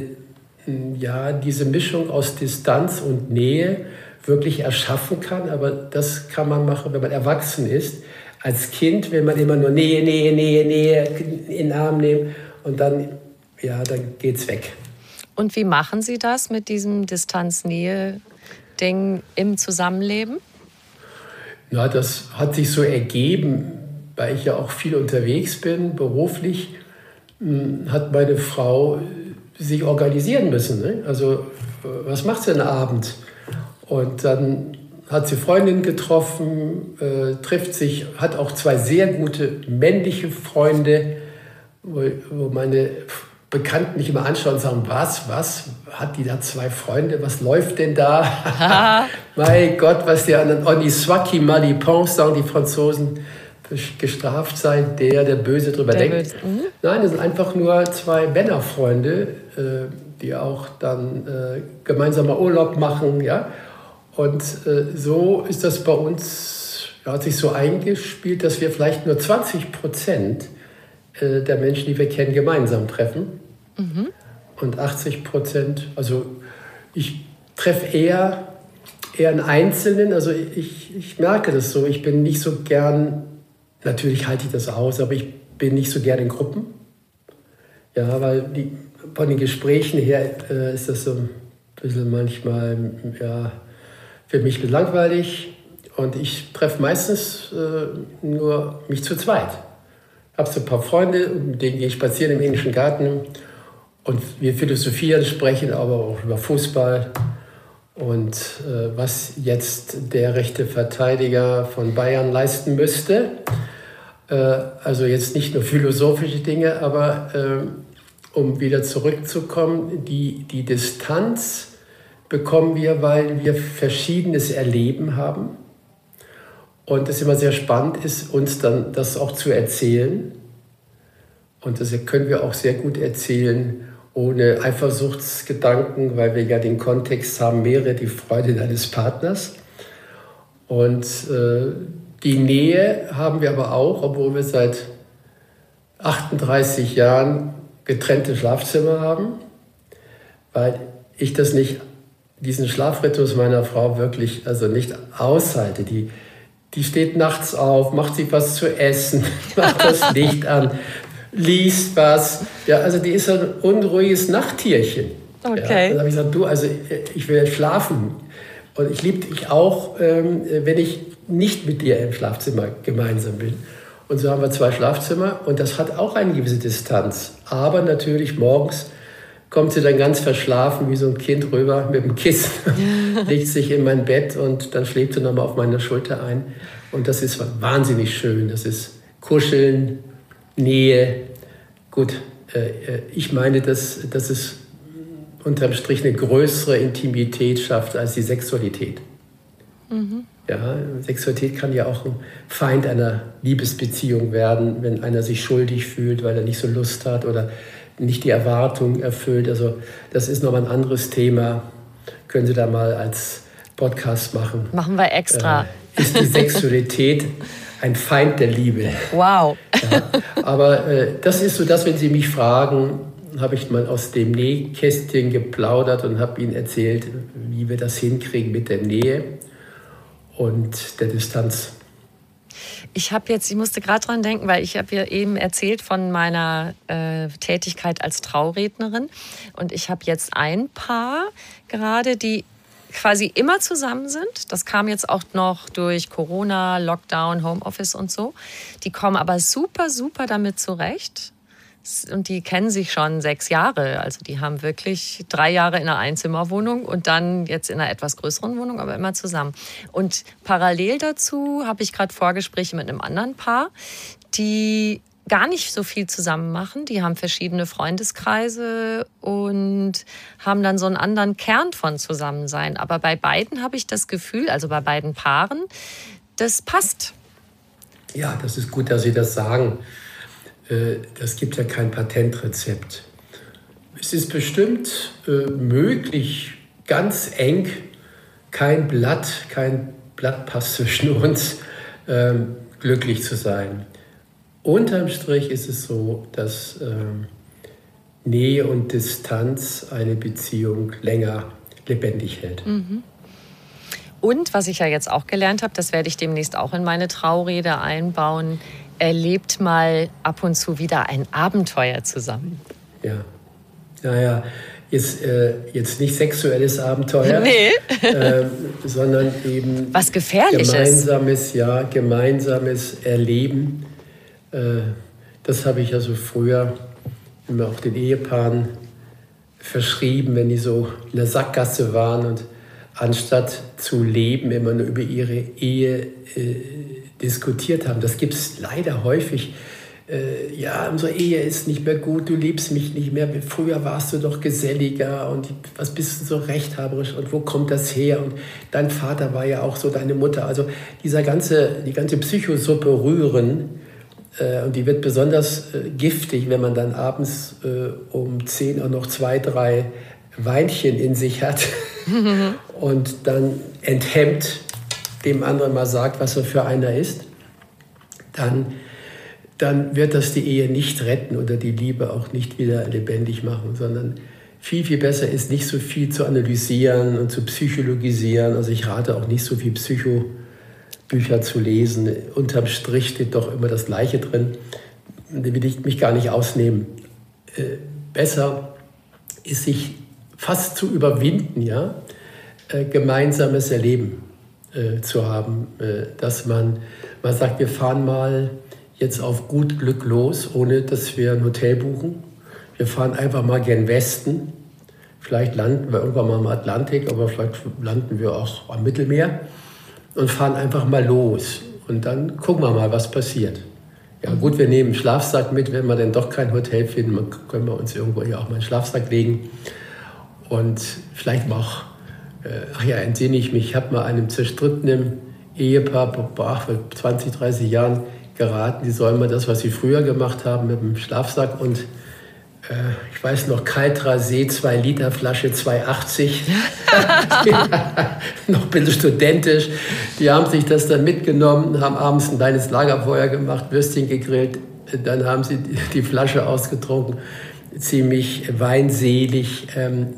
diese Mischung aus Distanz und Nähe wirklich erschaffen kann. Aber das kann man machen, wenn man erwachsen ist. Als Kind will man immer nur Nähe in den Arm nehmen und dann geht's weg. Und wie machen Sie das mit diesem Distanz-Nähe-Ding im Zusammenleben? Ja, das hat sich so ergeben, weil ich ja auch viel unterwegs bin, beruflich, hat meine Frau sich organisieren müssen. Ne? Also, was macht sie denn Abend? Und dann hat sie Freundinnen getroffen, trifft sich, hat auch 2 sehr gute männliche Freunde, wo meine Bekannten mich immer anschauen und sagen, was, hat die da 2 Freunde, was läuft denn da? Mein Gott, was die anderen, on y soit qui mal y pense, sagen die Franzosen, gestraft sei der Böse drüber denkt. Nein, das sind einfach nur 2 Männerfreunde, die auch dann gemeinsam mal Urlaub machen, ja. Und so ist das bei uns, hat sich so eingespielt, dass wir vielleicht nur 20% der Menschen, die wir kennen, gemeinsam treffen. Mhm. Und 80%, also ich treffe eher einen Einzelnen, also ich merke das so, ich bin nicht so gern, natürlich halte ich das aus, aber ich bin nicht so gern in Gruppen. Ja, weil von den Gesprächen her ist das so ein bisschen manchmal, für mich langweilig und ich treffe meistens nur mich zu zweit. habe so ein paar Freunde, mit denen gehe ich spazieren im Englischen Garten. Und wir philosophieren, sprechen aber auch über Fußball. Und was jetzt der rechte Verteidiger von Bayern leisten müsste. Also jetzt nicht nur philosophische Dinge, aber um wieder zurückzukommen, die Distanz bekommen wir, weil wir verschiedenes Erleben haben. Und es immer sehr spannend ist, uns dann das auch zu erzählen. Und das können wir auch sehr gut erzählen, ohne Eifersuchtsgedanken, weil wir ja den Kontext haben, mehre die Freude deines Partners. Und die Nähe haben wir aber auch, obwohl wir seit 38 Jahren getrennte Schlafzimmer haben, weil ich diesen Schlafrhythmus meiner Frau wirklich nicht aushalte. Die steht nachts auf, macht sich was zu essen, macht das Licht an, liest was. Ja, also die ist ein unruhiges Nachttierchen. Okay. Ja, dann habe ich gesagt, ich will schlafen. Und ich liebe dich auch, wenn ich nicht mit dir im Schlafzimmer gemeinsam bin. Und so haben wir 2 Schlafzimmer und das hat auch eine gewisse Distanz. Aber natürlich morgens kommt sie dann ganz verschlafen wie so ein Kind rüber mit dem Kissen, legt sich in mein Bett und dann schläft sie nochmal auf meiner Schulter ein. Und das ist wahnsinnig schön. Das ist Kuscheln, Nähe. Gut, ich meine, dass es unterm Strich eine größere Intimität schafft als die Sexualität. Mhm. Ja, Sexualität kann ja auch ein Feind einer Liebesbeziehung werden, wenn einer sich schuldig fühlt, weil er nicht so Lust hat oder nicht die Erwartungen erfüllt. Also das ist nochmal ein anderes Thema. Können Sie da mal als Podcast machen. Machen wir extra. Ist die Sexualität ein Feind der Liebe? Wow. Ja, aber das ist so, dass wenn Sie mich fragen, habe ich mal aus dem Nähkästchen geplaudert und habe Ihnen erzählt, wie wir das hinkriegen mit der Nähe und der Distanz. Ich musste gerade dran denken, weil ich habe ja eben erzählt von meiner Tätigkeit als Traurednerin. Und ich habe jetzt ein Paar gerade, die quasi immer zusammen sind. Das kam jetzt auch noch durch Corona, Lockdown, Homeoffice und so. Die kommen aber super, super damit zurecht. Und die kennen sich schon 6 Jahre. Also die haben wirklich 3 Jahre in einer Einzimmerwohnung und dann jetzt in einer etwas größeren Wohnung, aber immer zusammen. Und parallel dazu habe ich gerade Vorgespräche mit einem anderen Paar, die gar nicht so viel zusammen machen. Die haben verschiedene Freundeskreise und haben dann so einen anderen Kern von Zusammensein. Aber bei beiden habe ich das Gefühl, also bei beiden Paaren, das passt. Ja, das ist gut, dass Sie das sagen. Das gibt ja kein Patentrezept. Es ist bestimmt möglich, ganz eng, kein Blatt passt zwischen uns, glücklich zu sein. Unterm Strich ist es so, dass Nähe und Distanz eine Beziehung länger lebendig hält. Mhm. Und was ich ja jetzt auch gelernt habe, das werde ich demnächst auch in meine Traurede einbauen, erlebt mal ab und zu wieder ein Abenteuer zusammen. Ja, naja, jetzt nicht sexuelles Abenteuer, nee. Sondern eben was Gefährliches. Gemeinsames Erleben. Das habe ich ja so früher immer auch den Ehepaaren verschrieben, wenn die so in der Sackgasse waren und anstatt zu leben, immer nur über ihre Ehe diskutiert haben. Das gibt es leider häufig. Unsere Ehe ist nicht mehr gut, du liebst mich nicht mehr, früher warst du doch geselliger und was bist du so rechthaberisch und wo kommt das her und dein Vater war ja auch so, deine Mutter. Also die ganze Psychosuppe rühren und die wird besonders giftig, wenn man dann abends um 10 auch noch 2, 3 Weinchen in sich hat und dann enthemmt dem anderen mal sagt, was er für einer ist, dann wird das die Ehe nicht retten oder die Liebe auch nicht wieder lebendig machen, sondern viel, viel besser ist, nicht so viel zu analysieren und zu psychologisieren. Also ich rate auch nicht so viel Psychobücher zu lesen. Unterm Strich steht doch immer das Gleiche drin. Da will ich mich gar nicht ausnehmen. Besser ist, sich fast zu überwinden, gemeinsames Erleben zu haben, dass man sagt, wir fahren mal jetzt auf gut Glück los, ohne dass wir ein Hotel buchen. Wir fahren einfach mal gen Westen. Vielleicht landen wir irgendwann mal im Atlantik, aber vielleicht landen wir auch am Mittelmeer und fahren einfach mal los. Und dann gucken wir mal, was passiert. Ja gut, wir nehmen einen Schlafsack mit, wenn wir denn doch kein Hotel finden, dann können wir uns irgendwo hier auch mal einen Schlafsack legen. Und vielleicht auch, entsinne ich mich, ich habe mal einem zerstrittenen Ehepaar vor 20, 30 Jahren geraten, die sollen mal das, was sie früher gemacht haben mit dem Schlafsack und ich weiß noch, Kaltra See, 2 Liter Flasche, 2,80. Noch ein bisschen studentisch. Die haben sich das dann mitgenommen, haben abends ein kleines Lagerfeuer gemacht, Würstchen gegrillt. Dann haben sie die Flasche ausgetrunken, ziemlich weinselig,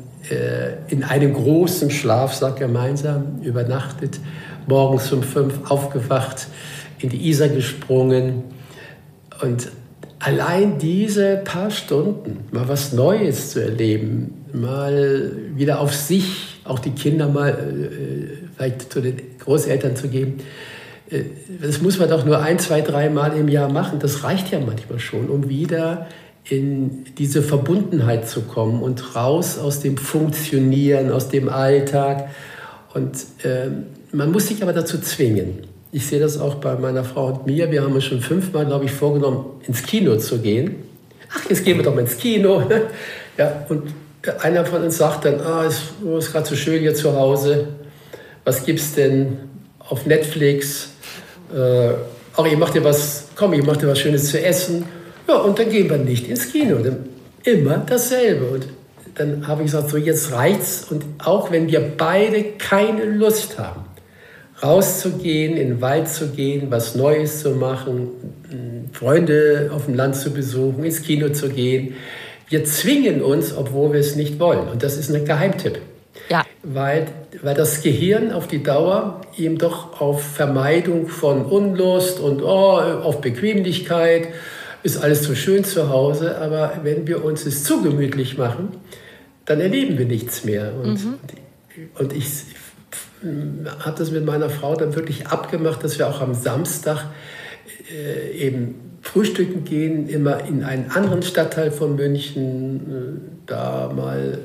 in einem großen Schlafsack gemeinsam übernachtet, morgens um 5 aufgewacht, in die Isar gesprungen und allein diese paar Stunden, mal was Neues zu erleben, mal wieder auf sich, auch die Kinder mal vielleicht zu den Großeltern zu geben, das muss man doch nur 1, 2, 3 Mal im Jahr machen. Das reicht ja manchmal schon, um wieder in diese Verbundenheit zu kommen und raus aus dem Funktionieren, aus dem Alltag. Und man muss sich aber dazu zwingen. Ich sehe das auch bei meiner Frau und mir. Wir haben uns schon 5 Mal, glaube ich, vorgenommen, ins Kino zu gehen. Ach, jetzt gehen wir doch mal ins Kino. Ja, und einer von uns sagt dann, es ist gerade so schön hier zu Hause. Was gibt's denn auf Netflix? Ich mach dir was Schönes zu essen. Ja, und dann gehen wir nicht ins Kino. Dann immer dasselbe. Und dann habe ich gesagt, so jetzt reicht's. Und auch wenn wir beide keine Lust haben, rauszugehen, in den Wald zu gehen, was Neues zu machen, Freunde auf dem Land zu besuchen, ins Kino zu gehen. Wir zwingen uns, obwohl wir es nicht wollen. Und das ist ein Geheimtipp. Ja. Weil das Gehirn auf die Dauer eben doch auf Vermeidung von Unlust und auf Bequemlichkeit, ist alles so schön zu Hause. Aber wenn wir uns es zu gemütlich machen, dann erleben wir nichts mehr. Und ich habe das mit meiner Frau dann wirklich abgemacht, dass wir auch am Samstag eben frühstücken gehen, immer in einen anderen Stadtteil von München, da mal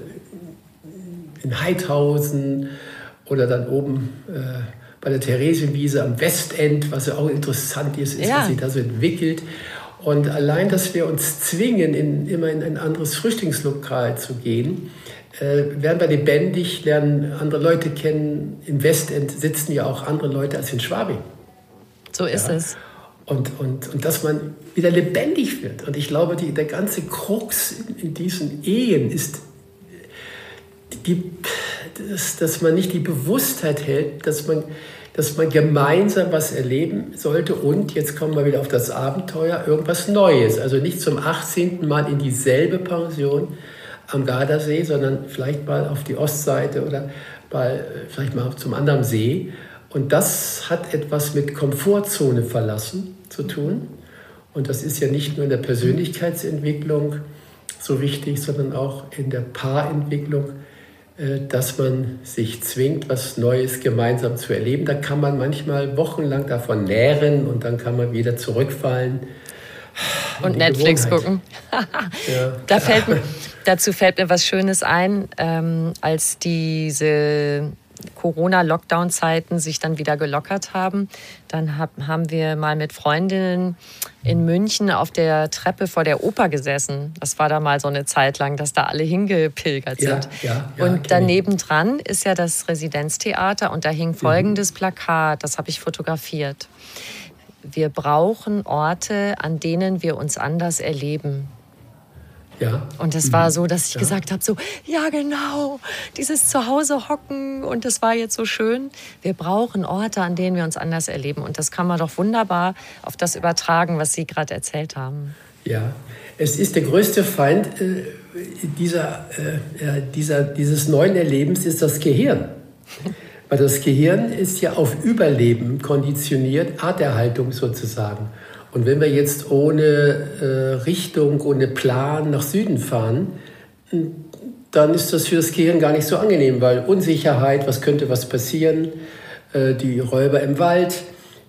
in Heidhausen oder dann oben bei der Theresienwiese am Westend, was ja auch interessant ist, was sich da so entwickelt. Und allein, dass wir uns zwingen, immer in ein anderes Frühstückslokal zu gehen, werden wir lebendig, lernen andere Leute kennen. Im Westend sitzen ja auch andere Leute als in Schwabing. So ist es. Und dass man wieder lebendig wird. Und ich glaube, der ganze Krux in diesen Ehen ist, dass man nicht die Bewusstheit hält, dass man gemeinsam was erleben sollte. Und jetzt kommen wir wieder auf das Abenteuer, irgendwas Neues. Also nicht zum 18. Mal in dieselbe Pension am Gardasee, sondern vielleicht mal auf die Ostseite oder vielleicht mal zum anderen See. Und das hat etwas mit Komfortzone verlassen zu tun. Und das ist ja nicht nur in der Persönlichkeitsentwicklung so wichtig, sondern auch in der Paarentwicklung, dass man sich zwingt, was Neues gemeinsam zu erleben. Da kann man manchmal wochenlang davon nähren und dann kann man wieder zurückfallen. Und Netflix gucken. Ja. Dazu fällt mir was Schönes ein, als diese Corona-Lockdown-Zeiten sich dann wieder gelockert haben. Dann haben wir mal mit Freundinnen in München auf der Treppe vor der Oper gesessen. Das war da mal so eine Zeit lang, dass da alle hingepilgert sind. Ja, und daneben dran ist ja das Residenztheater und da hing folgendes Plakat, das habe ich fotografiert. Wir brauchen Orte, an denen wir uns anders erleben. Ja. Und das war so, dass ich gesagt habe, so, ja genau, dieses Zuhause hocken und das war jetzt so schön. Wir brauchen Orte, an denen wir uns anders erleben. Und das kann man doch wunderbar auf das übertragen, was Sie gerade erzählt haben. Ja, es ist der größte Feind dieses neuen Erlebens ist das Gehirn. Weil das Gehirn ist ja auf Überleben konditioniert, Arterhaltung sozusagen. Und wenn wir jetzt ohne Richtung, ohne Plan nach Süden fahren, dann ist das für das Gehirn gar nicht so angenehm, weil Unsicherheit, was könnte was passieren, die Räuber im Wald,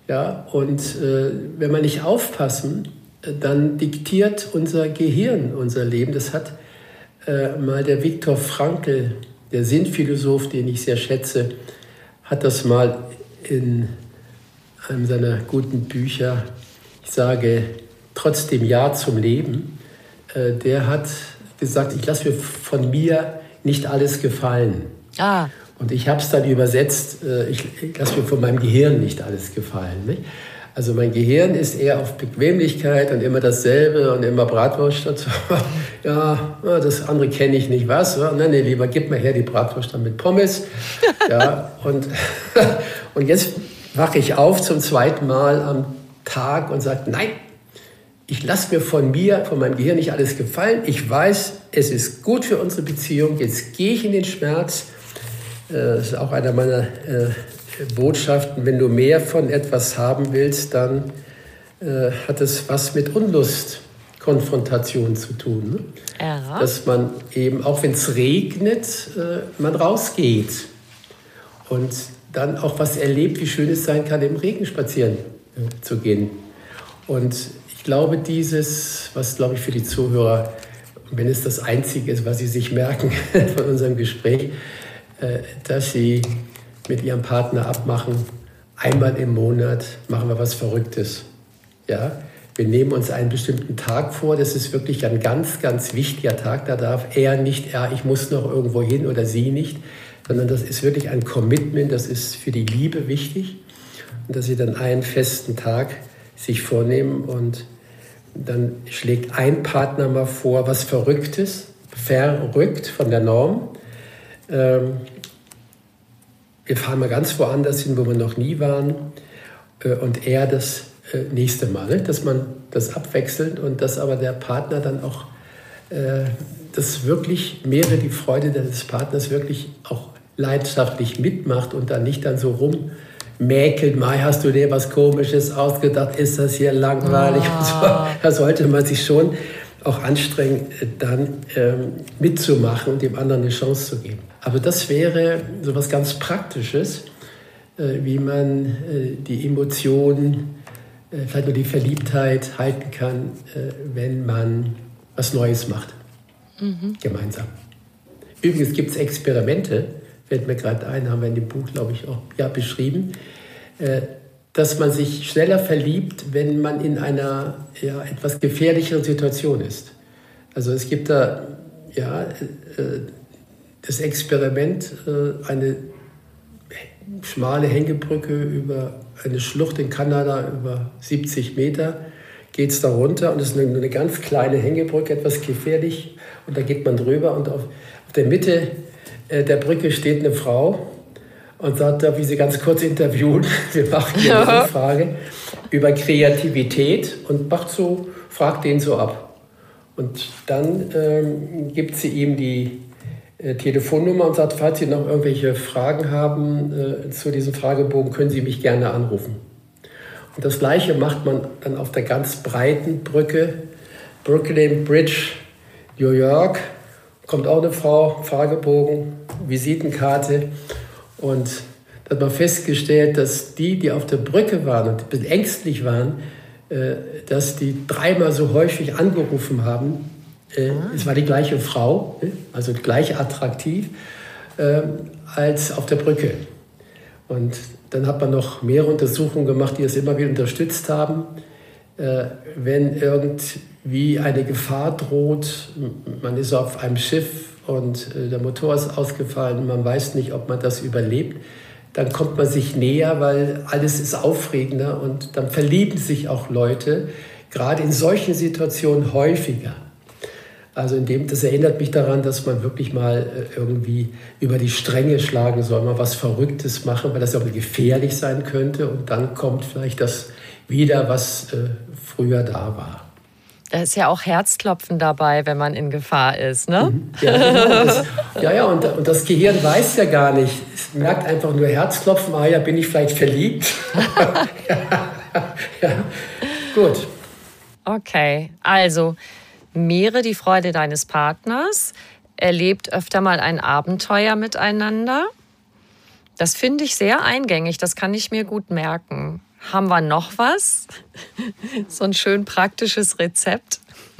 Ja, und wenn wir nicht aufpassen, dann diktiert unser Gehirn unser Leben. Das hat mal der Viktor Frankl, der Sinnphilosoph, den ich sehr schätze, hat das mal in einem seiner guten Bücher, ich sage trotzdem Ja zum Leben, der hat gesagt, ich lasse mir von mir nicht alles gefallen. Ah. Und ich habe es dann übersetzt, ich lasse mir von meinem Gehirn nicht alles gefallen. Nicht? Also mein Gehirn ist eher auf Bequemlichkeit und immer dasselbe und immer Bratwurst dazu. Ja, das andere kenne ich nicht, was? Nee, lieber gib mir her die Bratwurst dann mit Pommes. Ja, und jetzt wache ich auf zum zweiten Mal am Tag und sage, nein, ich lasse mir von meinem Gehirn nicht alles gefallen. Ich weiß, es ist gut für unsere Beziehung. Jetzt gehe ich in den Schmerz. Das ist auch einer meiner Botschaften. Wenn du mehr von etwas haben willst, dann hat es was mit Unlustkonfrontation zu tun. Ne? Ja. Dass man eben, auch wenn es regnet, man rausgeht und dann auch was erlebt, wie schön es sein kann, im Regen spazieren zu gehen. Und ich glaube, was glaube ich für die Zuhörer, wenn es das Einzige ist, was sie sich merken von unserem Gespräch, dass sie mit ihrem Partner abmachen, einmal im Monat machen wir was Verrücktes. Ja? Wir nehmen uns einen bestimmten Tag vor, das ist wirklich ein ganz, ganz wichtiger Tag. Da darf er nicht, ich muss noch irgendwo hin oder sie nicht, sondern das ist wirklich ein Commitment, das ist für die Liebe wichtig. Und dass sie dann einen festen Tag sich vornehmen und dann schlägt ein Partner mal vor, was Verrücktes, verrückt von der Norm. Wir fahren mal ganz woanders hin, wo wir noch nie waren und er das nächste Mal, ne? Dass man das abwechselt und dass aber der Partner dann auch das wirklich die Freude des Partners wirklich auch leidenschaftlich mitmacht und dann nicht dann so rummäkelt, hast du dir was Komisches ausgedacht, ist das hier langweilig und so. Da sollte man sich schon auch anstrengen, dann mitzumachen und dem anderen eine Chance zu geben. Aber das wäre so was ganz Praktisches, wie man die Emotionen, vielleicht nur die Verliebtheit halten kann, wenn man was Neues macht, gemeinsam. Übrigens gibt es Experimente, fällt mir gerade ein, haben wir in dem Buch, glaube ich, auch beschrieben, dass man sich schneller verliebt, wenn man in einer etwas gefährlicheren Situation ist. Also es gibt da das Experiment, eine schmale Hängebrücke über eine Schlucht in Kanada über 70 Meter geht es da runter und es ist eine ganz kleine Hängebrücke, etwas gefährlich und da geht man drüber und auf der Mitte der Brücke steht eine Frau und sagt, darf ich Sie ganz kurz interviewen? Wir machen hier eine Umfrage über Kreativität und fragt den so ab. Und dann gibt sie ihm die Telefonnummer und sagt, falls Sie noch irgendwelche Fragen haben zu diesem Fragebogen, können Sie mich gerne anrufen. Und das Gleiche macht man dann auf der ganz breiten Brücke, Brooklyn Bridge, New York. Kommt auch eine Frau, Fragebogen, Visitenkarte. Und da hat man festgestellt, dass die auf der Brücke waren und ein bisschen ängstlich waren, dass die dreimal so häufig angerufen haben. Es war die gleiche Frau, also gleich attraktiv, als auf der Brücke. Und dann hat man noch mehrere Untersuchungen gemacht, die das immer wieder unterstützt haben. Wenn irgendwie eine Gefahr droht, man ist auf einem Schiff und der Motor ist ausgefallen und man weiß nicht, ob man das überlebt, dann kommt man sich näher, weil alles ist aufregender und dann verlieben sich auch Leute, gerade in solchen Situationen häufiger. Also das erinnert mich daran, dass man wirklich mal irgendwie über die Stränge schlagen soll, mal was Verrücktes machen, weil das auch gefährlich sein könnte und dann kommt vielleicht das wieder, was früher da war. Da ist ja auch Herzklopfen dabei, wenn man in Gefahr ist, ne? Ja, und das Gehirn weiß ja gar nicht. Es merkt einfach nur Herzklopfen, bin ich vielleicht verliebt? ja, gut. Okay, also mehre die Freude deines Partners, erlebt öfter mal ein Abenteuer miteinander, Das finde ich sehr eingängig, das kann ich mir gut merken. Haben wir noch was? So ein schön praktisches Rezept?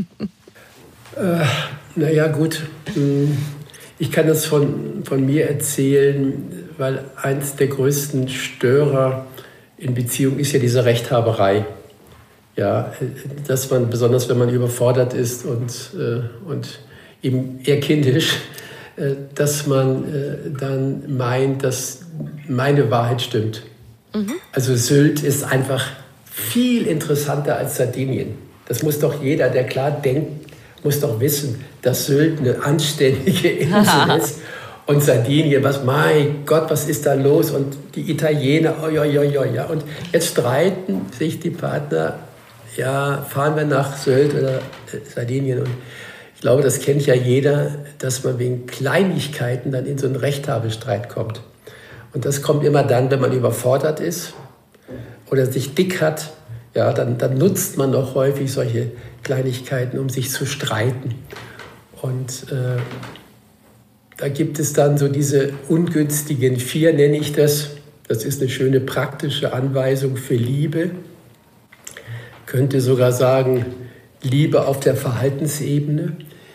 Naja, gut. Ich kann das von mir erzählen, weil eins der größten Störer in Beziehung ist ja diese Rechthaberei. Ja, dass man, besonders wenn man überfordert ist und eben eher kindisch, dass man dann meint, dass meine Wahrheit stimmt. Also Sylt ist einfach viel interessanter als Sardinien. Das muss doch jeder, der klar denkt, muss doch wissen, dass Sylt eine anständige Insel ist. Und Sardinien, mein Gott, was ist da los? Und die Italiener, ja. Und jetzt streiten sich die Partner, ja, fahren wir nach Sylt oder Sardinien. Und ich glaube, das kennt ja jeder, dass man wegen Kleinigkeiten dann in so einen Rechthabestreit kommt. Und das kommt immer dann, wenn man überfordert ist oder sich dick hat. Ja, dann nutzt man auch häufig solche Kleinigkeiten, um sich zu streiten. Und da gibt es dann so diese ungünstigen 4, nenne ich das. Das ist eine schöne praktische Anweisung für Liebe. Könnte sogar sagen, Liebe auf der Verhaltensebene.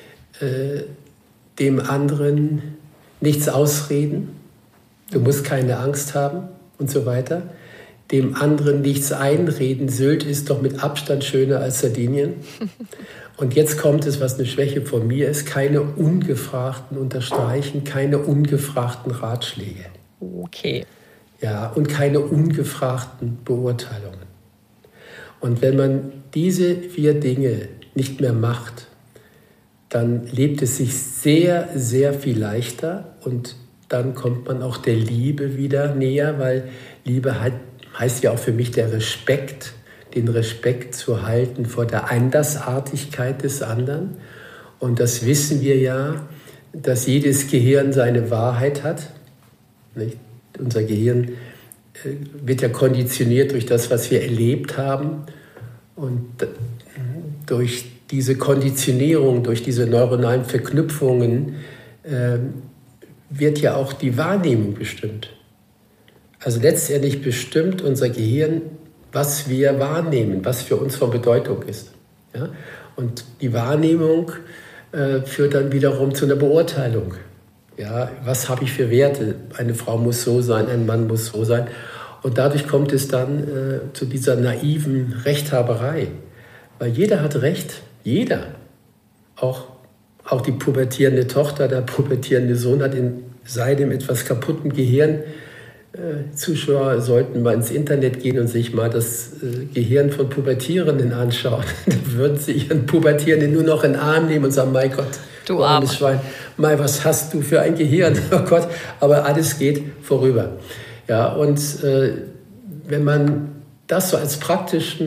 Dem anderen nichts ausreden. Du musst keine Angst haben und so weiter. Dem anderen nichts einreden. Sylt ist doch mit Abstand schöner als Sardinien. Und jetzt kommt es, was eine Schwäche von mir ist, keine ungefragten Unterstreichen, keine ungefragten Ratschläge. Okay. Ja, und keine ungefragten Beurteilungen. Und wenn man diese 4 Dinge nicht mehr macht, dann lebt es sich sehr, sehr viel leichter und dann kommt man auch der Liebe wieder näher, weil Liebe heißt ja auch für mich der Respekt, den Respekt zu halten vor der Andersartigkeit des anderen. Und das wissen wir ja, dass jedes Gehirn seine Wahrheit hat. Nicht? Unser Gehirn wird ja konditioniert durch das, was wir erlebt haben. Und durch diese Konditionierung, durch diese neuronalen Verknüpfungen wird ja auch die Wahrnehmung bestimmt. Also letztendlich bestimmt unser Gehirn, was wir wahrnehmen, was für uns von Bedeutung ist. Ja? Und die Wahrnehmung führt dann wiederum zu einer Beurteilung. Ja? Was habe ich für Werte? Eine Frau muss so sein, ein Mann muss so sein. Und dadurch kommt es dann zu dieser naiven Rechthaberei. Weil jeder hat Recht, jeder. Auch die pubertierende Tochter, der pubertierende Sohn hat in seinem etwas kaputten Gehirn. Zuschauer sollten mal ins Internet gehen und sich mal das Gehirn von Pubertierenden anschauen. Da würden sie ihren Pubertierenden nur noch in den Arm nehmen und sagen, mein Gott, du armes Schwein, was hast du für ein Gehirn? Oh Gott, aber alles geht vorüber. Ja, und wenn man das so als praktische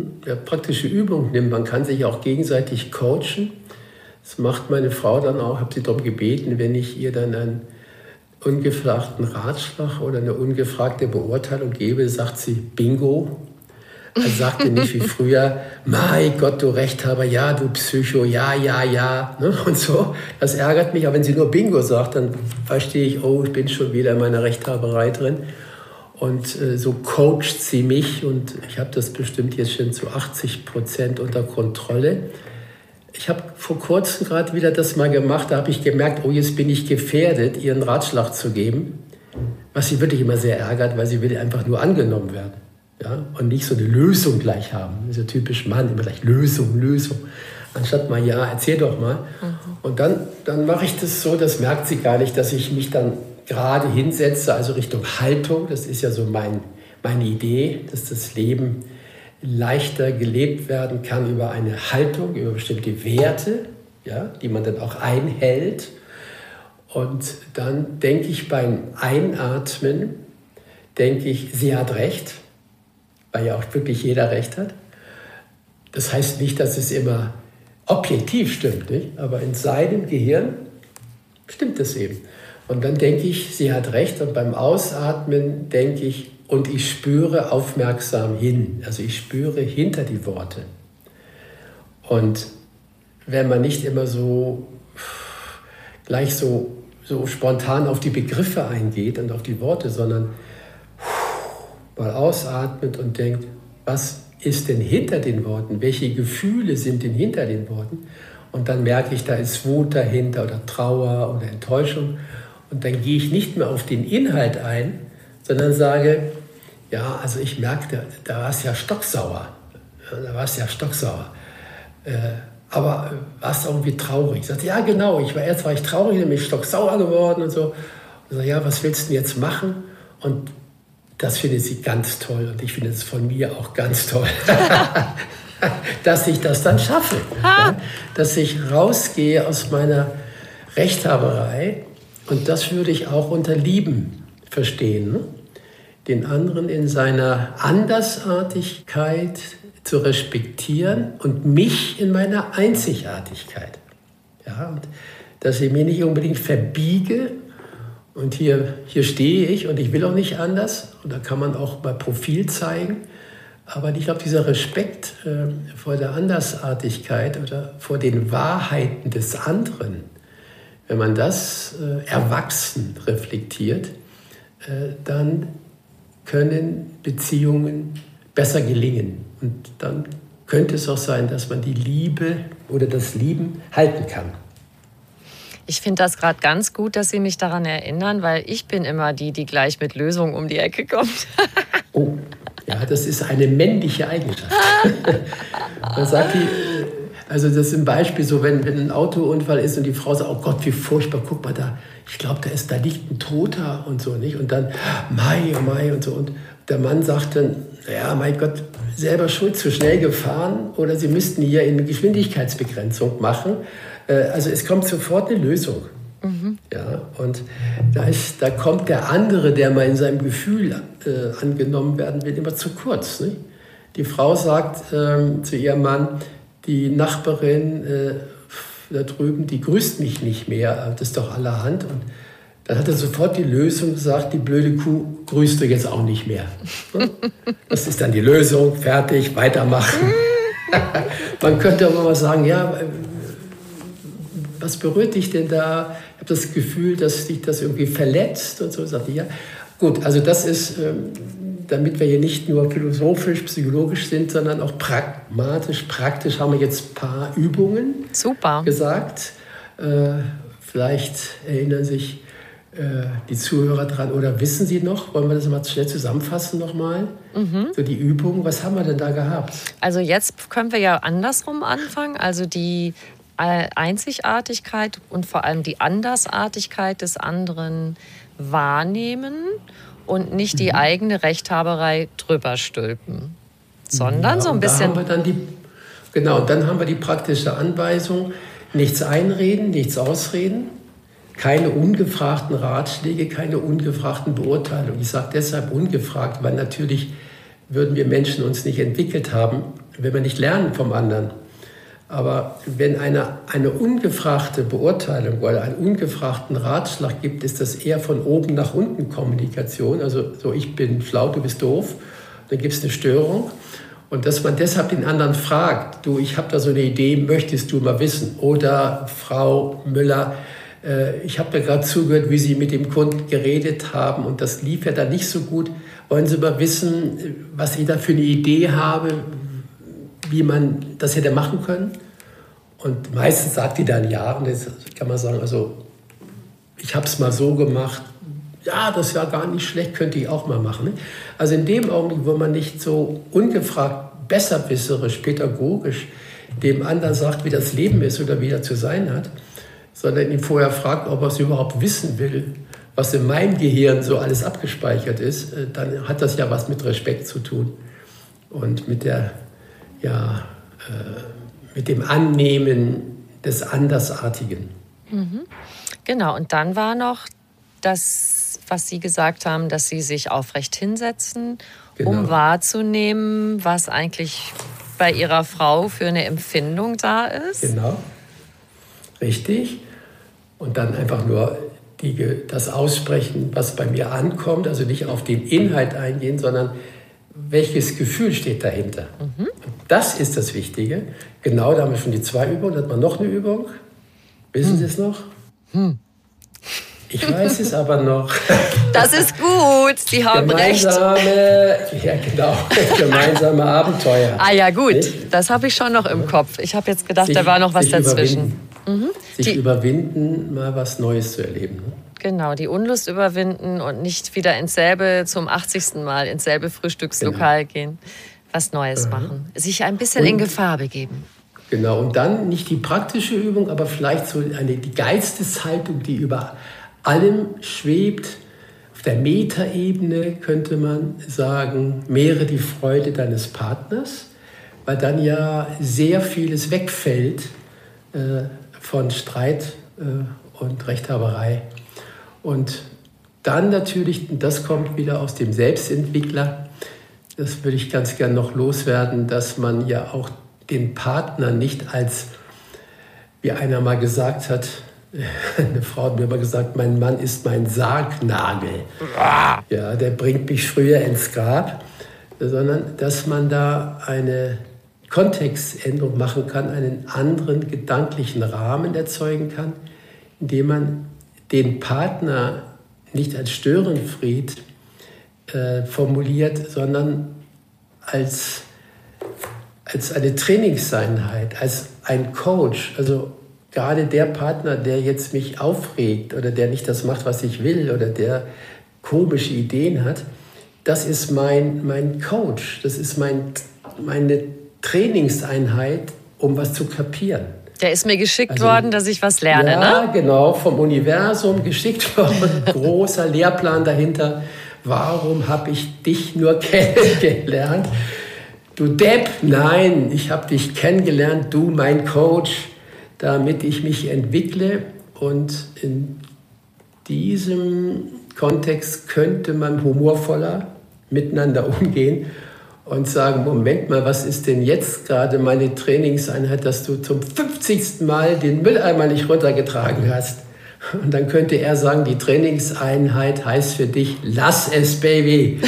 Übung nimmt, man kann sich auch gegenseitig coachen. Das macht meine Frau dann auch, habe sie darum gebeten, wenn ich ihr dann einen ungefragten Ratschlag oder eine ungefragte Beurteilung gebe, sagt sie Bingo. Also sagt ihr nicht wie früher, mein Gott, du Rechthaber, ja, du Psycho, ja, ne? Und so. Das ärgert mich, aber wenn sie nur Bingo sagt, dann verstehe ich, oh, ich bin schon wieder in meiner Rechthaberei drin. Und so coacht sie mich und ich habe das bestimmt jetzt schon zu 80% unter Kontrolle. Ich habe vor kurzem gerade wieder das mal gemacht, da habe ich gemerkt, oh, jetzt bin ich gefährdet, ihr einen Ratschlag zu geben, was sie wirklich immer sehr ärgert, weil sie will einfach nur angenommen werden, ja? Und nicht so eine Lösung gleich haben. Das ist ja typisch Mann, immer gleich Lösung. Anstatt mal, ja, erzähl doch mal. Und dann mache ich das so, das merkt sie gar nicht, dass ich mich dann gerade hinsetze, also Richtung Haltung. Das ist ja so meine Idee, dass das Leben leichter gelebt werden kann über eine Haltung, über bestimmte Werte, ja, die man dann auch einhält. Und dann denke ich beim Einatmen, sie hat recht, weil ja auch wirklich jeder recht hat. Das heißt nicht, dass es immer objektiv stimmt, nicht? Aber in seinem Gehirn stimmt es eben. Und dann denke ich, sie hat recht. Und beim Ausatmen denke ich, und ich spüre aufmerksam hin. Also ich spüre hinter die Worte. Und wenn man nicht immer so gleich so so spontan auf die Begriffe eingeht und auf die Worte, sondern mal ausatmet und denkt, was ist denn hinter den Worten? Welche Gefühle sind denn hinter den Worten? Und dann merke ich, da ist Wut dahinter oder Trauer oder Enttäuschung. Und dann gehe ich nicht mehr auf den Inhalt ein, sondern sage, ja, also ich merkte, da war es ja stocksauer. Aber warst du irgendwie traurig? Ich sagte, ja genau, erst war ich traurig, dann bin ich stocksauer geworden und so. Und so, ja, was willst du denn jetzt machen? Und das findet sie ganz toll und ich finde es von mir auch ganz toll, dass ich das dann schaffe. Ja? Dass ich rausgehe aus meiner Rechthaberei und das würde ich auch unter Lieben verstehen. Ne? Den anderen in seiner Andersartigkeit zu respektieren und mich in meiner Einzigartigkeit. Ja, und dass ich mich nicht unbedingt verbiege und hier stehe ich und ich will auch nicht anders und da kann man auch mal Profil zeigen, aber ich glaube, dieser Respekt vor der Andersartigkeit oder vor den Wahrheiten des anderen, wenn man das erwachsen reflektiert, dann können Beziehungen besser gelingen. Und dann könnte es auch sein, dass man die Liebe oder das Lieben halten kann. Ich finde das gerade ganz gut, dass Sie mich daran erinnern, weil ich bin immer die gleich mit Lösungen um die Ecke kommt. Oh, ja, das ist eine männliche Eigenschaft. Man sagt also das ist ein Beispiel, so wenn ein Autounfall ist und die Frau sagt, oh Gott, wie furchtbar, guck mal da, ich glaube, da liegt ein Toter und so, nicht? Und dann, Mai und so. Und der Mann sagt dann, ja, mein Gott, selber schuld, zu schnell gefahren oder Sie müssten hier eine Geschwindigkeitsbegrenzung machen. Also es kommt sofort eine Lösung. Mhm. Ja, und da kommt der andere, der mal in seinem Gefühl angenommen werden will, immer zu kurz. Nicht? Die Frau sagt zu ihrem Mann, die Nachbarin da drüben, die grüßt mich nicht mehr, das ist doch allerhand. Und dann hat er sofort die Lösung gesagt, die blöde Kuh grüßt du jetzt auch nicht mehr. Das ist dann die Lösung, fertig, weitermachen. Man könnte aber mal sagen, ja, was berührt dich denn da? Ich habe das Gefühl, dass dich das irgendwie verletzt und so. Sagte ich, ja, gut, also das ist, damit wir hier nicht nur philosophisch, psychologisch sind, sondern auch pragmatisch, praktisch haben wir jetzt ein paar Übungen gesagt. Vielleicht erinnern sich die Zuhörer dran oder wissen Sie noch, wollen wir das mal schnell zusammenfassen nochmal? Mhm. So die Übung, was haben wir denn da gehabt? Also jetzt können wir ja andersrum anfangen, also die Einzigartigkeit und vor allem die Andersartigkeit des anderen wahrnehmen und nicht die eigene Rechthaberei drüber stülpen, sondern so ein bisschen... Dann haben wir die praktische Anweisung, nichts einreden, nichts ausreden, keine ungefragten Ratschläge, keine ungefragten Beurteilungen. Ich sage deshalb ungefragt, weil natürlich würden wir Menschen uns nicht entwickelt haben, wenn wir nicht lernen vom anderen. Aber wenn eine ungefragte Beurteilung oder einen ungefragten Ratschlag gibt, ist das eher von oben nach unten Kommunikation. Also so, ich bin schlau, du bist doof. Dann gibt es eine Störung. Und dass man deshalb den anderen fragt, du, ich habe da so eine Idee, möchtest du mal wissen? Oder Frau Müller, ich habe da gerade zugehört, wie Sie mit dem Kunden geredet haben und das lief ja dann nicht so gut. Wollen Sie mal wissen, was ich da für eine Idee habe, wie man das hätte machen können? Und meistens sagt die dann ja. Und jetzt kann man sagen, also ich habe es mal so gemacht. Ja, das ist ja gar nicht schlecht, könnte ich auch mal machen. Also in dem Augenblick, wo man nicht so ungefragt, besserwisserisch, pädagogisch dem anderen sagt, wie das Leben ist oder wie er zu sein hat, sondern ihn vorher fragt, ob er es überhaupt wissen will, was in meinem Gehirn so alles abgespeichert ist, dann hat das ja was mit Respekt zu tun und mit dem Annehmen des Andersartigen. Mhm. Genau, und dann war noch das, was Sie gesagt haben, dass Sie sich aufrecht hinsetzen, um wahrzunehmen, was eigentlich bei Ihrer Frau für eine Empfindung da ist. Genau, richtig. Und dann einfach nur das aussprechen, was bei mir ankommt, also nicht auf den Inhalt eingehen, sondern welches Gefühl steht dahinter. Mhm. Und das ist das Wichtige. Genau, da haben wir schon die 2 Übungen. Dann hat man noch eine Übung. Wissen Sie es noch? Ich weiß es aber noch. Das ist gut, Sie haben recht. Gemeinsame Abenteuer. Ah ja, gut, nicht? Das habe ich schon noch im Kopf. Ich habe jetzt gedacht, da war noch was dazwischen. Sich überwinden, mal was Neues zu erleben. Ne? Genau, die Unlust überwinden und nicht wieder zum 80. Mal ins selbe Frühstückslokal gehen. Was Neues machen. Sich ein bisschen in Gefahr begeben. Genau, und dann nicht die praktische Übung, aber vielleicht so die Geisteshaltung, die über allem schwebt. Auf der Metaebene könnte man sagen, mehre die Freude deines Partners, weil dann ja sehr vieles wegfällt von Streit und Rechthaberei. Und dann natürlich, und das kommt wieder aus dem Selbstentwickler, das würde ich ganz gern noch loswerden, dass man ja auch den Partner nicht als, wie einer mal gesagt hat, eine Frau hat mir mal gesagt, mein Mann ist mein Sargnagel. Ja, der bringt mich früher ins Grab. Sondern dass man da eine Kontextänderung machen kann, einen anderen gedanklichen Rahmen erzeugen kann, indem man den Partner nicht als Störenfried formuliert, sondern als eine Trainingseinheit, als ein Coach. Also gerade der Partner, der jetzt mich aufregt oder der nicht das macht, was ich will oder der komische Ideen hat, das ist mein Coach, das ist meine Trainingseinheit, um was zu kapieren. Der ist mir geschickt worden, dass ich was lerne, ja, ne? Ja, genau, vom Universum geschickt worden, großer Lehrplan dahinter. Warum habe ich dich nur kennengelernt? Du Depp, nein, ich habe dich kennengelernt, du mein Coach, damit ich mich entwickle. Und in diesem Kontext könnte man humorvoller miteinander umgehen und sagen, Moment mal, was ist denn jetzt gerade meine Trainingseinheit, dass du zum 50. Mal den Mülleimer nicht runtergetragen hast? Und dann könnte er sagen, die Trainingseinheit heißt für dich, lass es, Baby.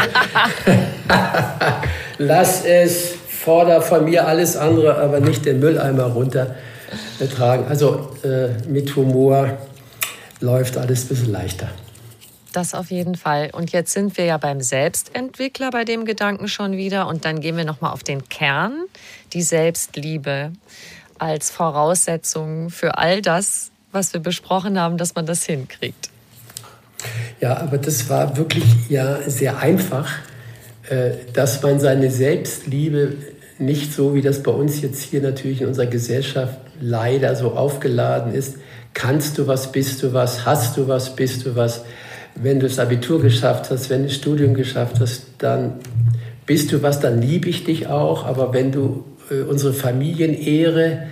Lass es, fordere von mir alles andere, aber nicht den Mülleimer runtertragen. Also mit Humor läuft alles ein bisschen leichter. Das auf jeden Fall. Und jetzt sind wir ja beim Selbstentwickler bei dem Gedanken schon wieder. Und dann gehen wir nochmal auf den Kern, die Selbstliebe als Voraussetzung für all das, was wir besprochen haben, dass man das hinkriegt. Ja, aber das war wirklich ja sehr einfach, dass man seine Selbstliebe nicht so, wie das bei uns jetzt hier natürlich in unserer Gesellschaft leider so aufgeladen ist. Kannst du was, bist du was, hast du was, bist du was. Wenn du das Abitur geschafft hast, wenn du das Studium geschafft hast, dann bist du was, dann liebe ich dich auch. Aber wenn du unsere Familienehre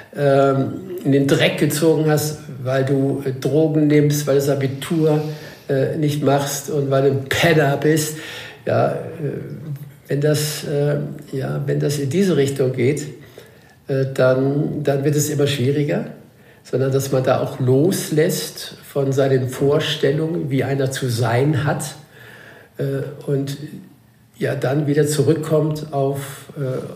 in den Dreck gezogen hast, weil du Drogen nimmst, weil du das Abitur nicht machst und weil du ein Penner bist, ja, wenn das in diese Richtung geht, dann wird es immer schwieriger. Sondern dass man da auch loslässt von seinen Vorstellungen, wie einer zu sein hat und ja dann wieder zurückkommt auf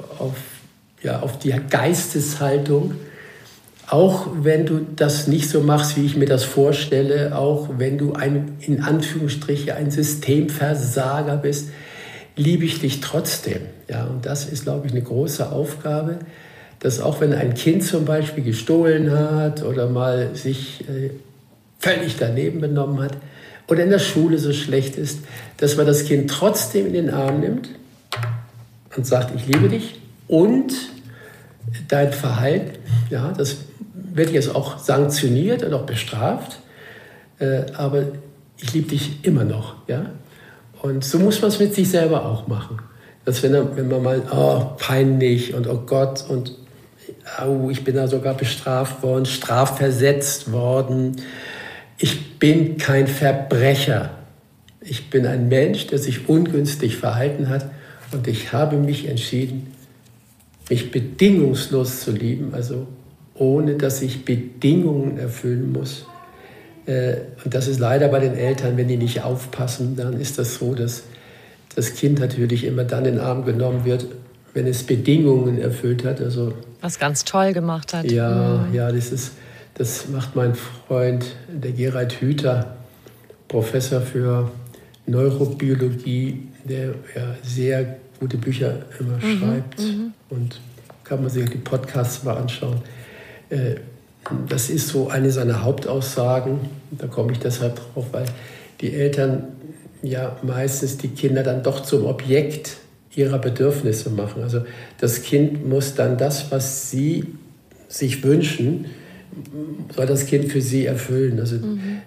die Geisteshaltung, auch wenn du das nicht so machst, wie ich mir das vorstelle, auch wenn du in Anführungsstrichen ein Systemversager bist, liebe ich dich trotzdem. Ja, und das ist, glaube ich, eine große Aufgabe, dass auch wenn ein Kind zum Beispiel gestohlen hat oder mal sich völlig daneben benommen hat oder in der Schule so schlecht ist, dass man das Kind trotzdem in den Arm nimmt und sagt, ich liebe dich und dein Verhalten, ja, das wird jetzt auch sanktioniert und auch bestraft, aber ich liebe dich immer noch. Ja? Und so muss man es mit sich selber auch machen. Dass wenn man mal, peinlich und oh Gott und ich bin da sogar bestraft worden, strafversetzt worden. Ich bin kein Verbrecher. Ich bin ein Mensch, der sich ungünstig verhalten hat und ich habe mich entschieden, mich bedingungslos zu lieben, also ohne dass ich Bedingungen erfüllen muss. Und das ist leider bei den Eltern, wenn die nicht aufpassen, dann ist das so, dass das Kind natürlich immer dann in den Arm genommen wird, wenn es Bedingungen erfüllt hat. Also, was ganz toll gemacht hat. Ja, ja, Das macht mein Freund, der Gerald Hüther, Professor für Neurobiologie, der ja sehr gute Bücher immer schreibt. Und kann man sich die Podcasts mal anschauen. Das ist so eine seiner Hauptaussagen. Da komme ich deshalb drauf, weil die Eltern ja meistens die Kinder dann doch zum Objekt ihrer Bedürfnisse machen. Also das Kind muss dann das, was sie sich wünschen, soll das Kind für sie erfüllen. Also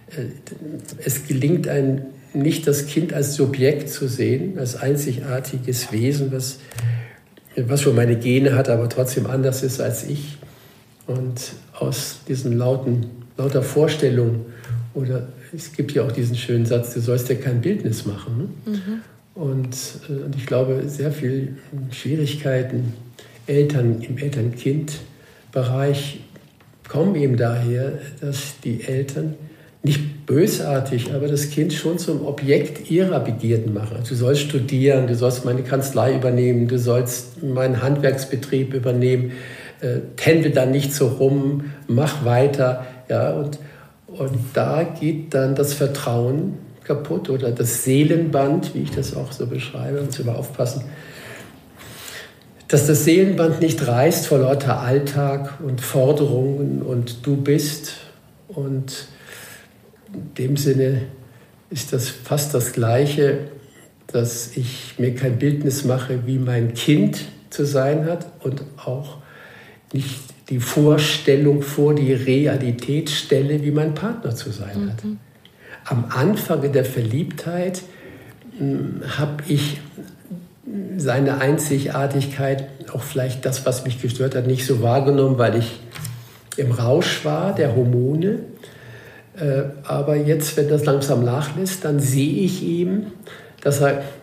es gelingt einem nicht, das Kind als Subjekt zu sehen, als einzigartiges Wesen, was schon meine Gene hat, aber trotzdem anders ist als ich. Und aus diesen lauter Vorstellungen, oder es gibt ja auch diesen schönen Satz, du sollst ja kein Bildnis machen. Ne? Und ich glaube, sehr viele Schwierigkeiten im Eltern-Kind-Bereich kommen eben daher, dass die Eltern nicht bösartig, aber das Kind schon zum Objekt ihrer Begierden machen. Also du sollst studieren, du sollst meine Kanzlei übernehmen, du sollst meinen Handwerksbetrieb übernehmen, tändel da nicht so rum, mach weiter. Ja, und da geht dann das Vertrauen kaputt oder das Seelenband, wie ich das auch so beschreibe, muss immer aufpassen, dass das Seelenband nicht reißt vor lauter Alltag und Forderungen und du bist. Und in dem Sinne ist das fast das Gleiche, dass ich mir kein Bildnis mache, wie mein Kind zu sein hat und auch nicht die Vorstellung vor die Realität stelle, wie mein Partner zu sein hat. Am Anfang der Verliebtheit habe ich seine Einzigartigkeit, auch vielleicht das, was mich gestört hat, nicht so wahrgenommen, weil ich im Rausch war, der Hormone. Aber jetzt, wenn das langsam nachlässt, dann sehe ich eben, dass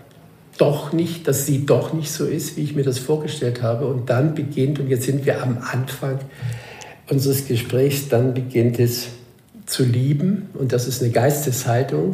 sie doch nicht so ist, wie ich mir das vorgestellt habe. Und dann beginnt, und jetzt sind wir am Anfang unseres Gesprächs, dann beginnt es zu lieben. Und das ist eine Geisteshaltung.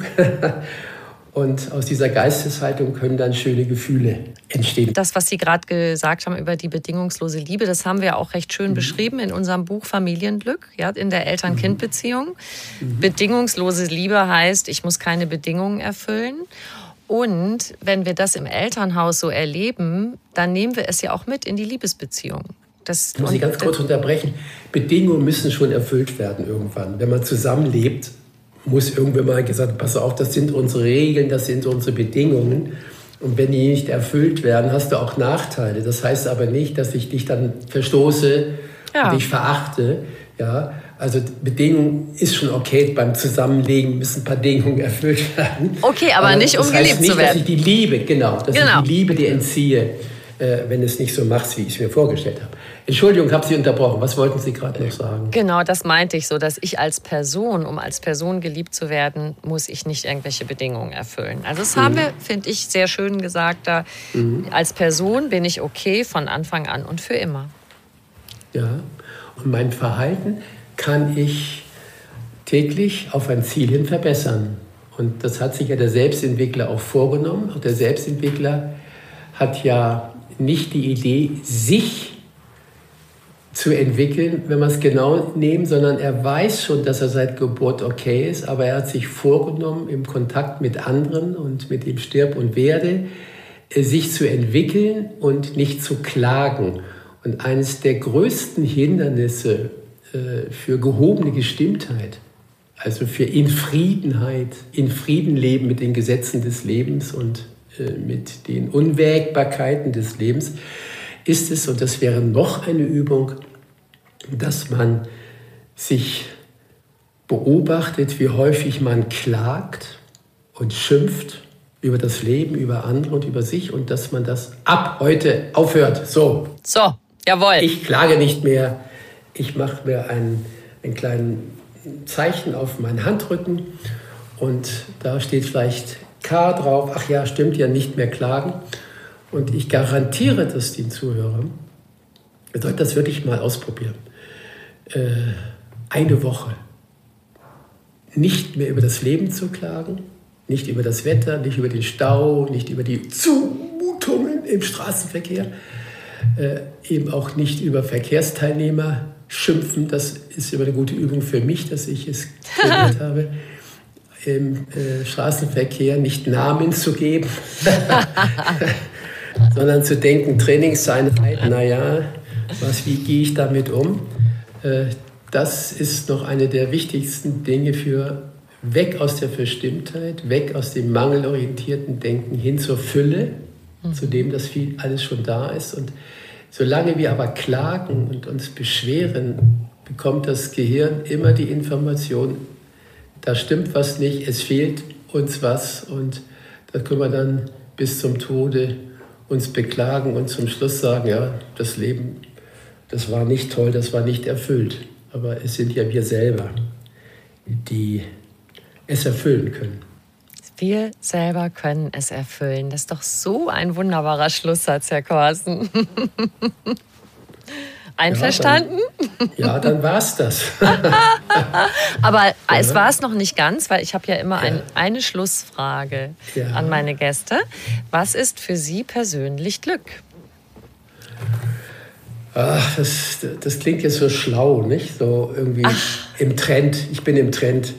Und aus dieser Geisteshaltung können dann schöne Gefühle entstehen. Das, was Sie gerade gesagt haben über die bedingungslose Liebe, das haben wir auch recht schön beschrieben in unserem Buch Familienglück, ja, in der Eltern-Kind-Beziehung. Bedingungslose Liebe heißt, ich muss keine Bedingungen erfüllen. Und wenn wir das im Elternhaus so erleben, dann nehmen wir es ja auch mit in die Liebesbeziehung. Das muss ich ganz kurz unterbrechen. Bedingungen müssen schon erfüllt werden irgendwann. Wenn man zusammenlebt, muss irgendwann mal gesagt, pass auf, das sind unsere Regeln, das sind unsere Bedingungen. Und wenn die nicht erfüllt werden, hast du auch Nachteile. Das heißt aber nicht, dass ich dich dann verstoße und dich verachte. Ja, also Bedingungen ist schon okay, beim Zusammenlegen müssen ein paar Bedingungen erfüllt werden. Okay, aber nicht um geliebt zu werden. Dass ich die Liebe, ich die Liebe dir entziehe, wenn es nicht so machst, wie ich es mir vorgestellt habe. Entschuldigung, habe Sie unterbrochen. Was wollten Sie gerade noch sagen? Genau, das meinte ich so, dass ich als Person, um als Person geliebt zu werden, muss ich nicht irgendwelche Bedingungen erfüllen. Also das haben wir, finde ich, sehr schön gesagt. Da als Person bin ich okay von Anfang an und für immer. Ja, und mein Verhalten kann ich täglich auf ein Ziel hin verbessern. Und das hat sich ja der Selbstentwickler auch vorgenommen. Und der Selbstentwickler hat ja nicht die Idee, sich zu entwickeln, wenn wir es genau nehmen, sondern er weiß schon, dass er seit Geburt okay ist, aber er hat sich vorgenommen, im Kontakt mit anderen und mit dem Stirb und Werde, sich zu entwickeln und nicht zu klagen. Und eines der größten Hindernisse für gehobene Gestimmtheit, also für in Frieden leben mit den Gesetzen des Lebens und mit den Unwägbarkeiten des Lebens, ist es, und das wäre noch eine Übung, dass man sich beobachtet, wie häufig man klagt und schimpft über das Leben, über andere und über sich und dass man das ab heute aufhört. So, jawohl. Ich klage nicht mehr. Ich mache mir ein kleines Zeichen auf meinen Handrücken und da steht vielleicht K drauf. Ach ja, stimmt ja, nicht mehr klagen. Und ich garantiere das den Zuhörern. Ihr sollt das wirklich mal ausprobieren. Eine Woche nicht mehr über das Leben zu klagen, nicht über das Wetter, nicht über den Stau, nicht über die Zumutungen im Straßenverkehr, eben auch nicht über Verkehrsteilnehmer schimpfen, das ist immer eine gute Übung für mich, dass ich es trainiert habe, im Straßenverkehr nicht Namen zu geben, sondern zu denken, Trainingseinheit, naja, wie gehe ich damit um? Das ist noch eine der wichtigsten Dinge für weg aus der Verstimmtheit, weg aus dem mangelorientierten Denken hin zur Fülle, zu dem, dass viel alles schon da ist. Und solange wir aber klagen und uns beschweren, bekommt das Gehirn immer die Information, da stimmt was nicht, es fehlt uns was. Und da können wir dann bis zum Tode uns beklagen und zum Schluss sagen, ja, das Leben, das war nicht toll, das war nicht erfüllt. Aber es sind ja wir selber, die es erfüllen können. Wir selber können es erfüllen. Das ist doch so ein wunderbarer Schlusssatz, Herr Korsen. Einverstanden? Ja, dann war es das. Aber es war es noch nicht ganz, weil ich habe ja immer eine Schlussfrage an meine Gäste. Was ist für Sie persönlich Glück? Ach, das klingt jetzt so schlau, nicht? So irgendwie im Trend. Ich bin im Trend.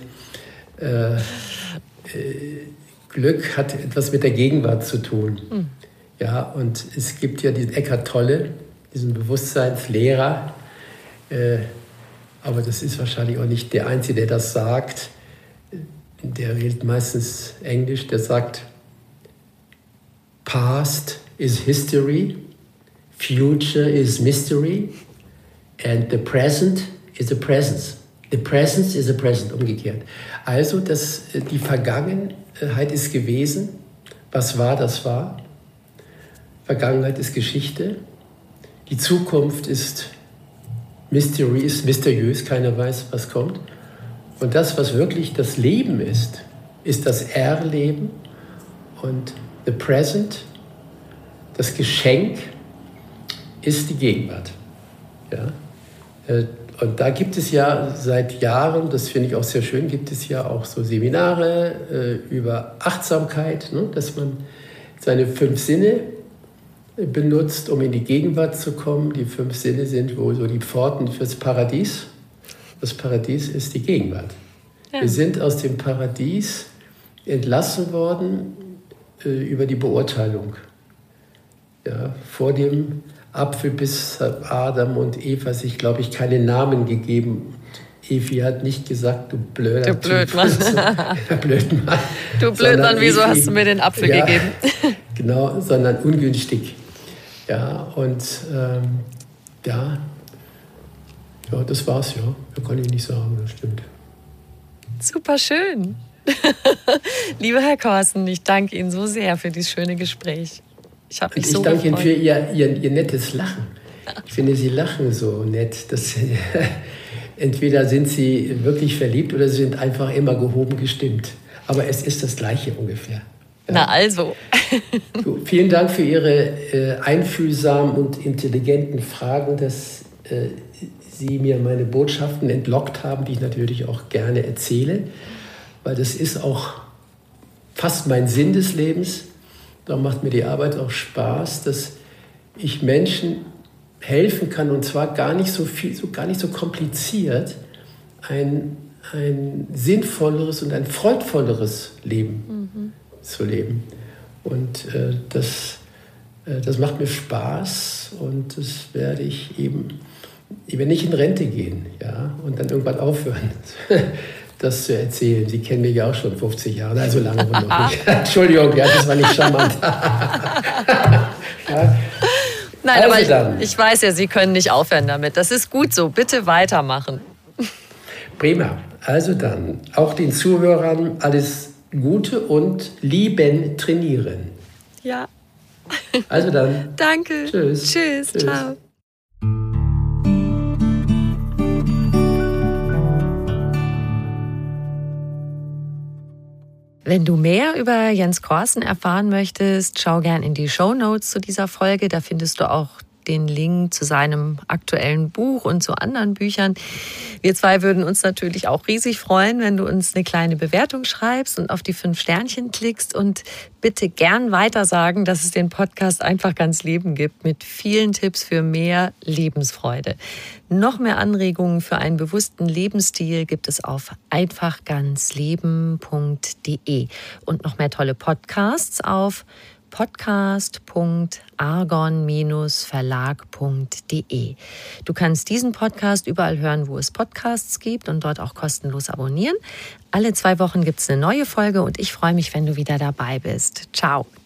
Glück hat etwas mit der Gegenwart zu tun. Ja, und es gibt ja diesen Eckhart Tolle, diesen Bewusstseinslehrer. Aber das ist wahrscheinlich auch nicht der Einzige, der das sagt. Der redet meistens Englisch. Der sagt, Past is history. Future is mystery and the present is the presence. The presence is the present, umgekehrt. Also, die Vergangenheit ist gewesen. Was war, das war. Vergangenheit ist Geschichte. Die Zukunft ist Mystery, ist mysteriös. Keiner weiß, was kommt. Und das, was wirklich das Leben ist das Erleben. Und the present, das Geschenk, ist die Gegenwart. Ja? Und da gibt es ja seit Jahren, das finde ich auch sehr schön, gibt es ja auch so Seminare über Achtsamkeit, ne? Dass man seine 5 Sinne benutzt, um in die Gegenwart zu kommen. Die 5 Sinne sind wohl so die Pforten fürs Paradies. Das Paradies ist die Gegenwart. Ja. Wir sind aus dem Paradies entlassen worden über die Beurteilung. Ja, vor dem Apfel bis Adam und Eva sich, glaube ich, keine Namen gegeben. Evi hat nicht gesagt, du blöder Du Blödmann. Blödmann. Du Blödmann, wieso hast du mir den Apfel gegeben? Genau, sondern ungünstig. Ja, und das war's, ja. Da kann ich nicht sagen, das stimmt. Super schön. Lieber Herr Korsen, ich danke Ihnen so sehr für dieses schöne Gespräch. Ich danke Ihnen für Ihr nettes Lachen. Ich finde, Sie lachen so nett. Entweder sind Sie wirklich verliebt oder Sie sind einfach immer gehoben gestimmt. Aber es ist das Gleiche ungefähr. Ja. Na also. So, vielen Dank für Ihre einfühlsamen und intelligenten Fragen, dass Sie mir meine Botschaften entlockt haben, die ich natürlich auch gerne erzähle. Weil das ist auch fast mein Sinn des Lebens. Da macht mir die Arbeit auch Spaß, dass ich Menschen helfen kann, und zwar gar nicht so kompliziert, ein sinnvolleres und ein freudvolleres Leben zu leben. Und das macht mir Spaß, und das werde ich eben, wenn ich in Rente gehen, ja, und dann irgendwann aufhören, das zu erzählen. Sie kennen mich ja auch schon 50 Jahre, also lange noch nicht. Entschuldigung, ja, das war nicht charmant. Ja. Nein, also aber ich weiß ja, Sie können nicht aufhören damit. Das ist gut so. Bitte weitermachen. Prima. Also dann, auch den Zuhörern alles Gute und lieben trainieren. Ja. Also dann. Danke. Tschüss. Tschüss. Ciao. Wenn du mehr über Jens Korsen erfahren möchtest, schau gern in die Shownotes zu dieser Folge. Da findest du auch den Link zu seinem aktuellen Buch und zu anderen Büchern. Wir zwei würden uns natürlich auch riesig freuen, wenn du uns eine kleine Bewertung schreibst und auf die 5 Sternchen klickst und bitte gern weitersagen, dass es den Podcast Einfach ganz Leben gibt mit vielen Tipps für mehr Lebensfreude. Noch mehr Anregungen für einen bewussten Lebensstil gibt es auf einfachganzleben.de und noch mehr tolle Podcasts auf podcast.argon-verlag.de. Du kannst diesen Podcast überall hören, wo es Podcasts gibt und dort auch kostenlos abonnieren. Alle 2 Wochen gibt es eine neue Folge und ich freue mich, wenn du wieder dabei bist. Ciao.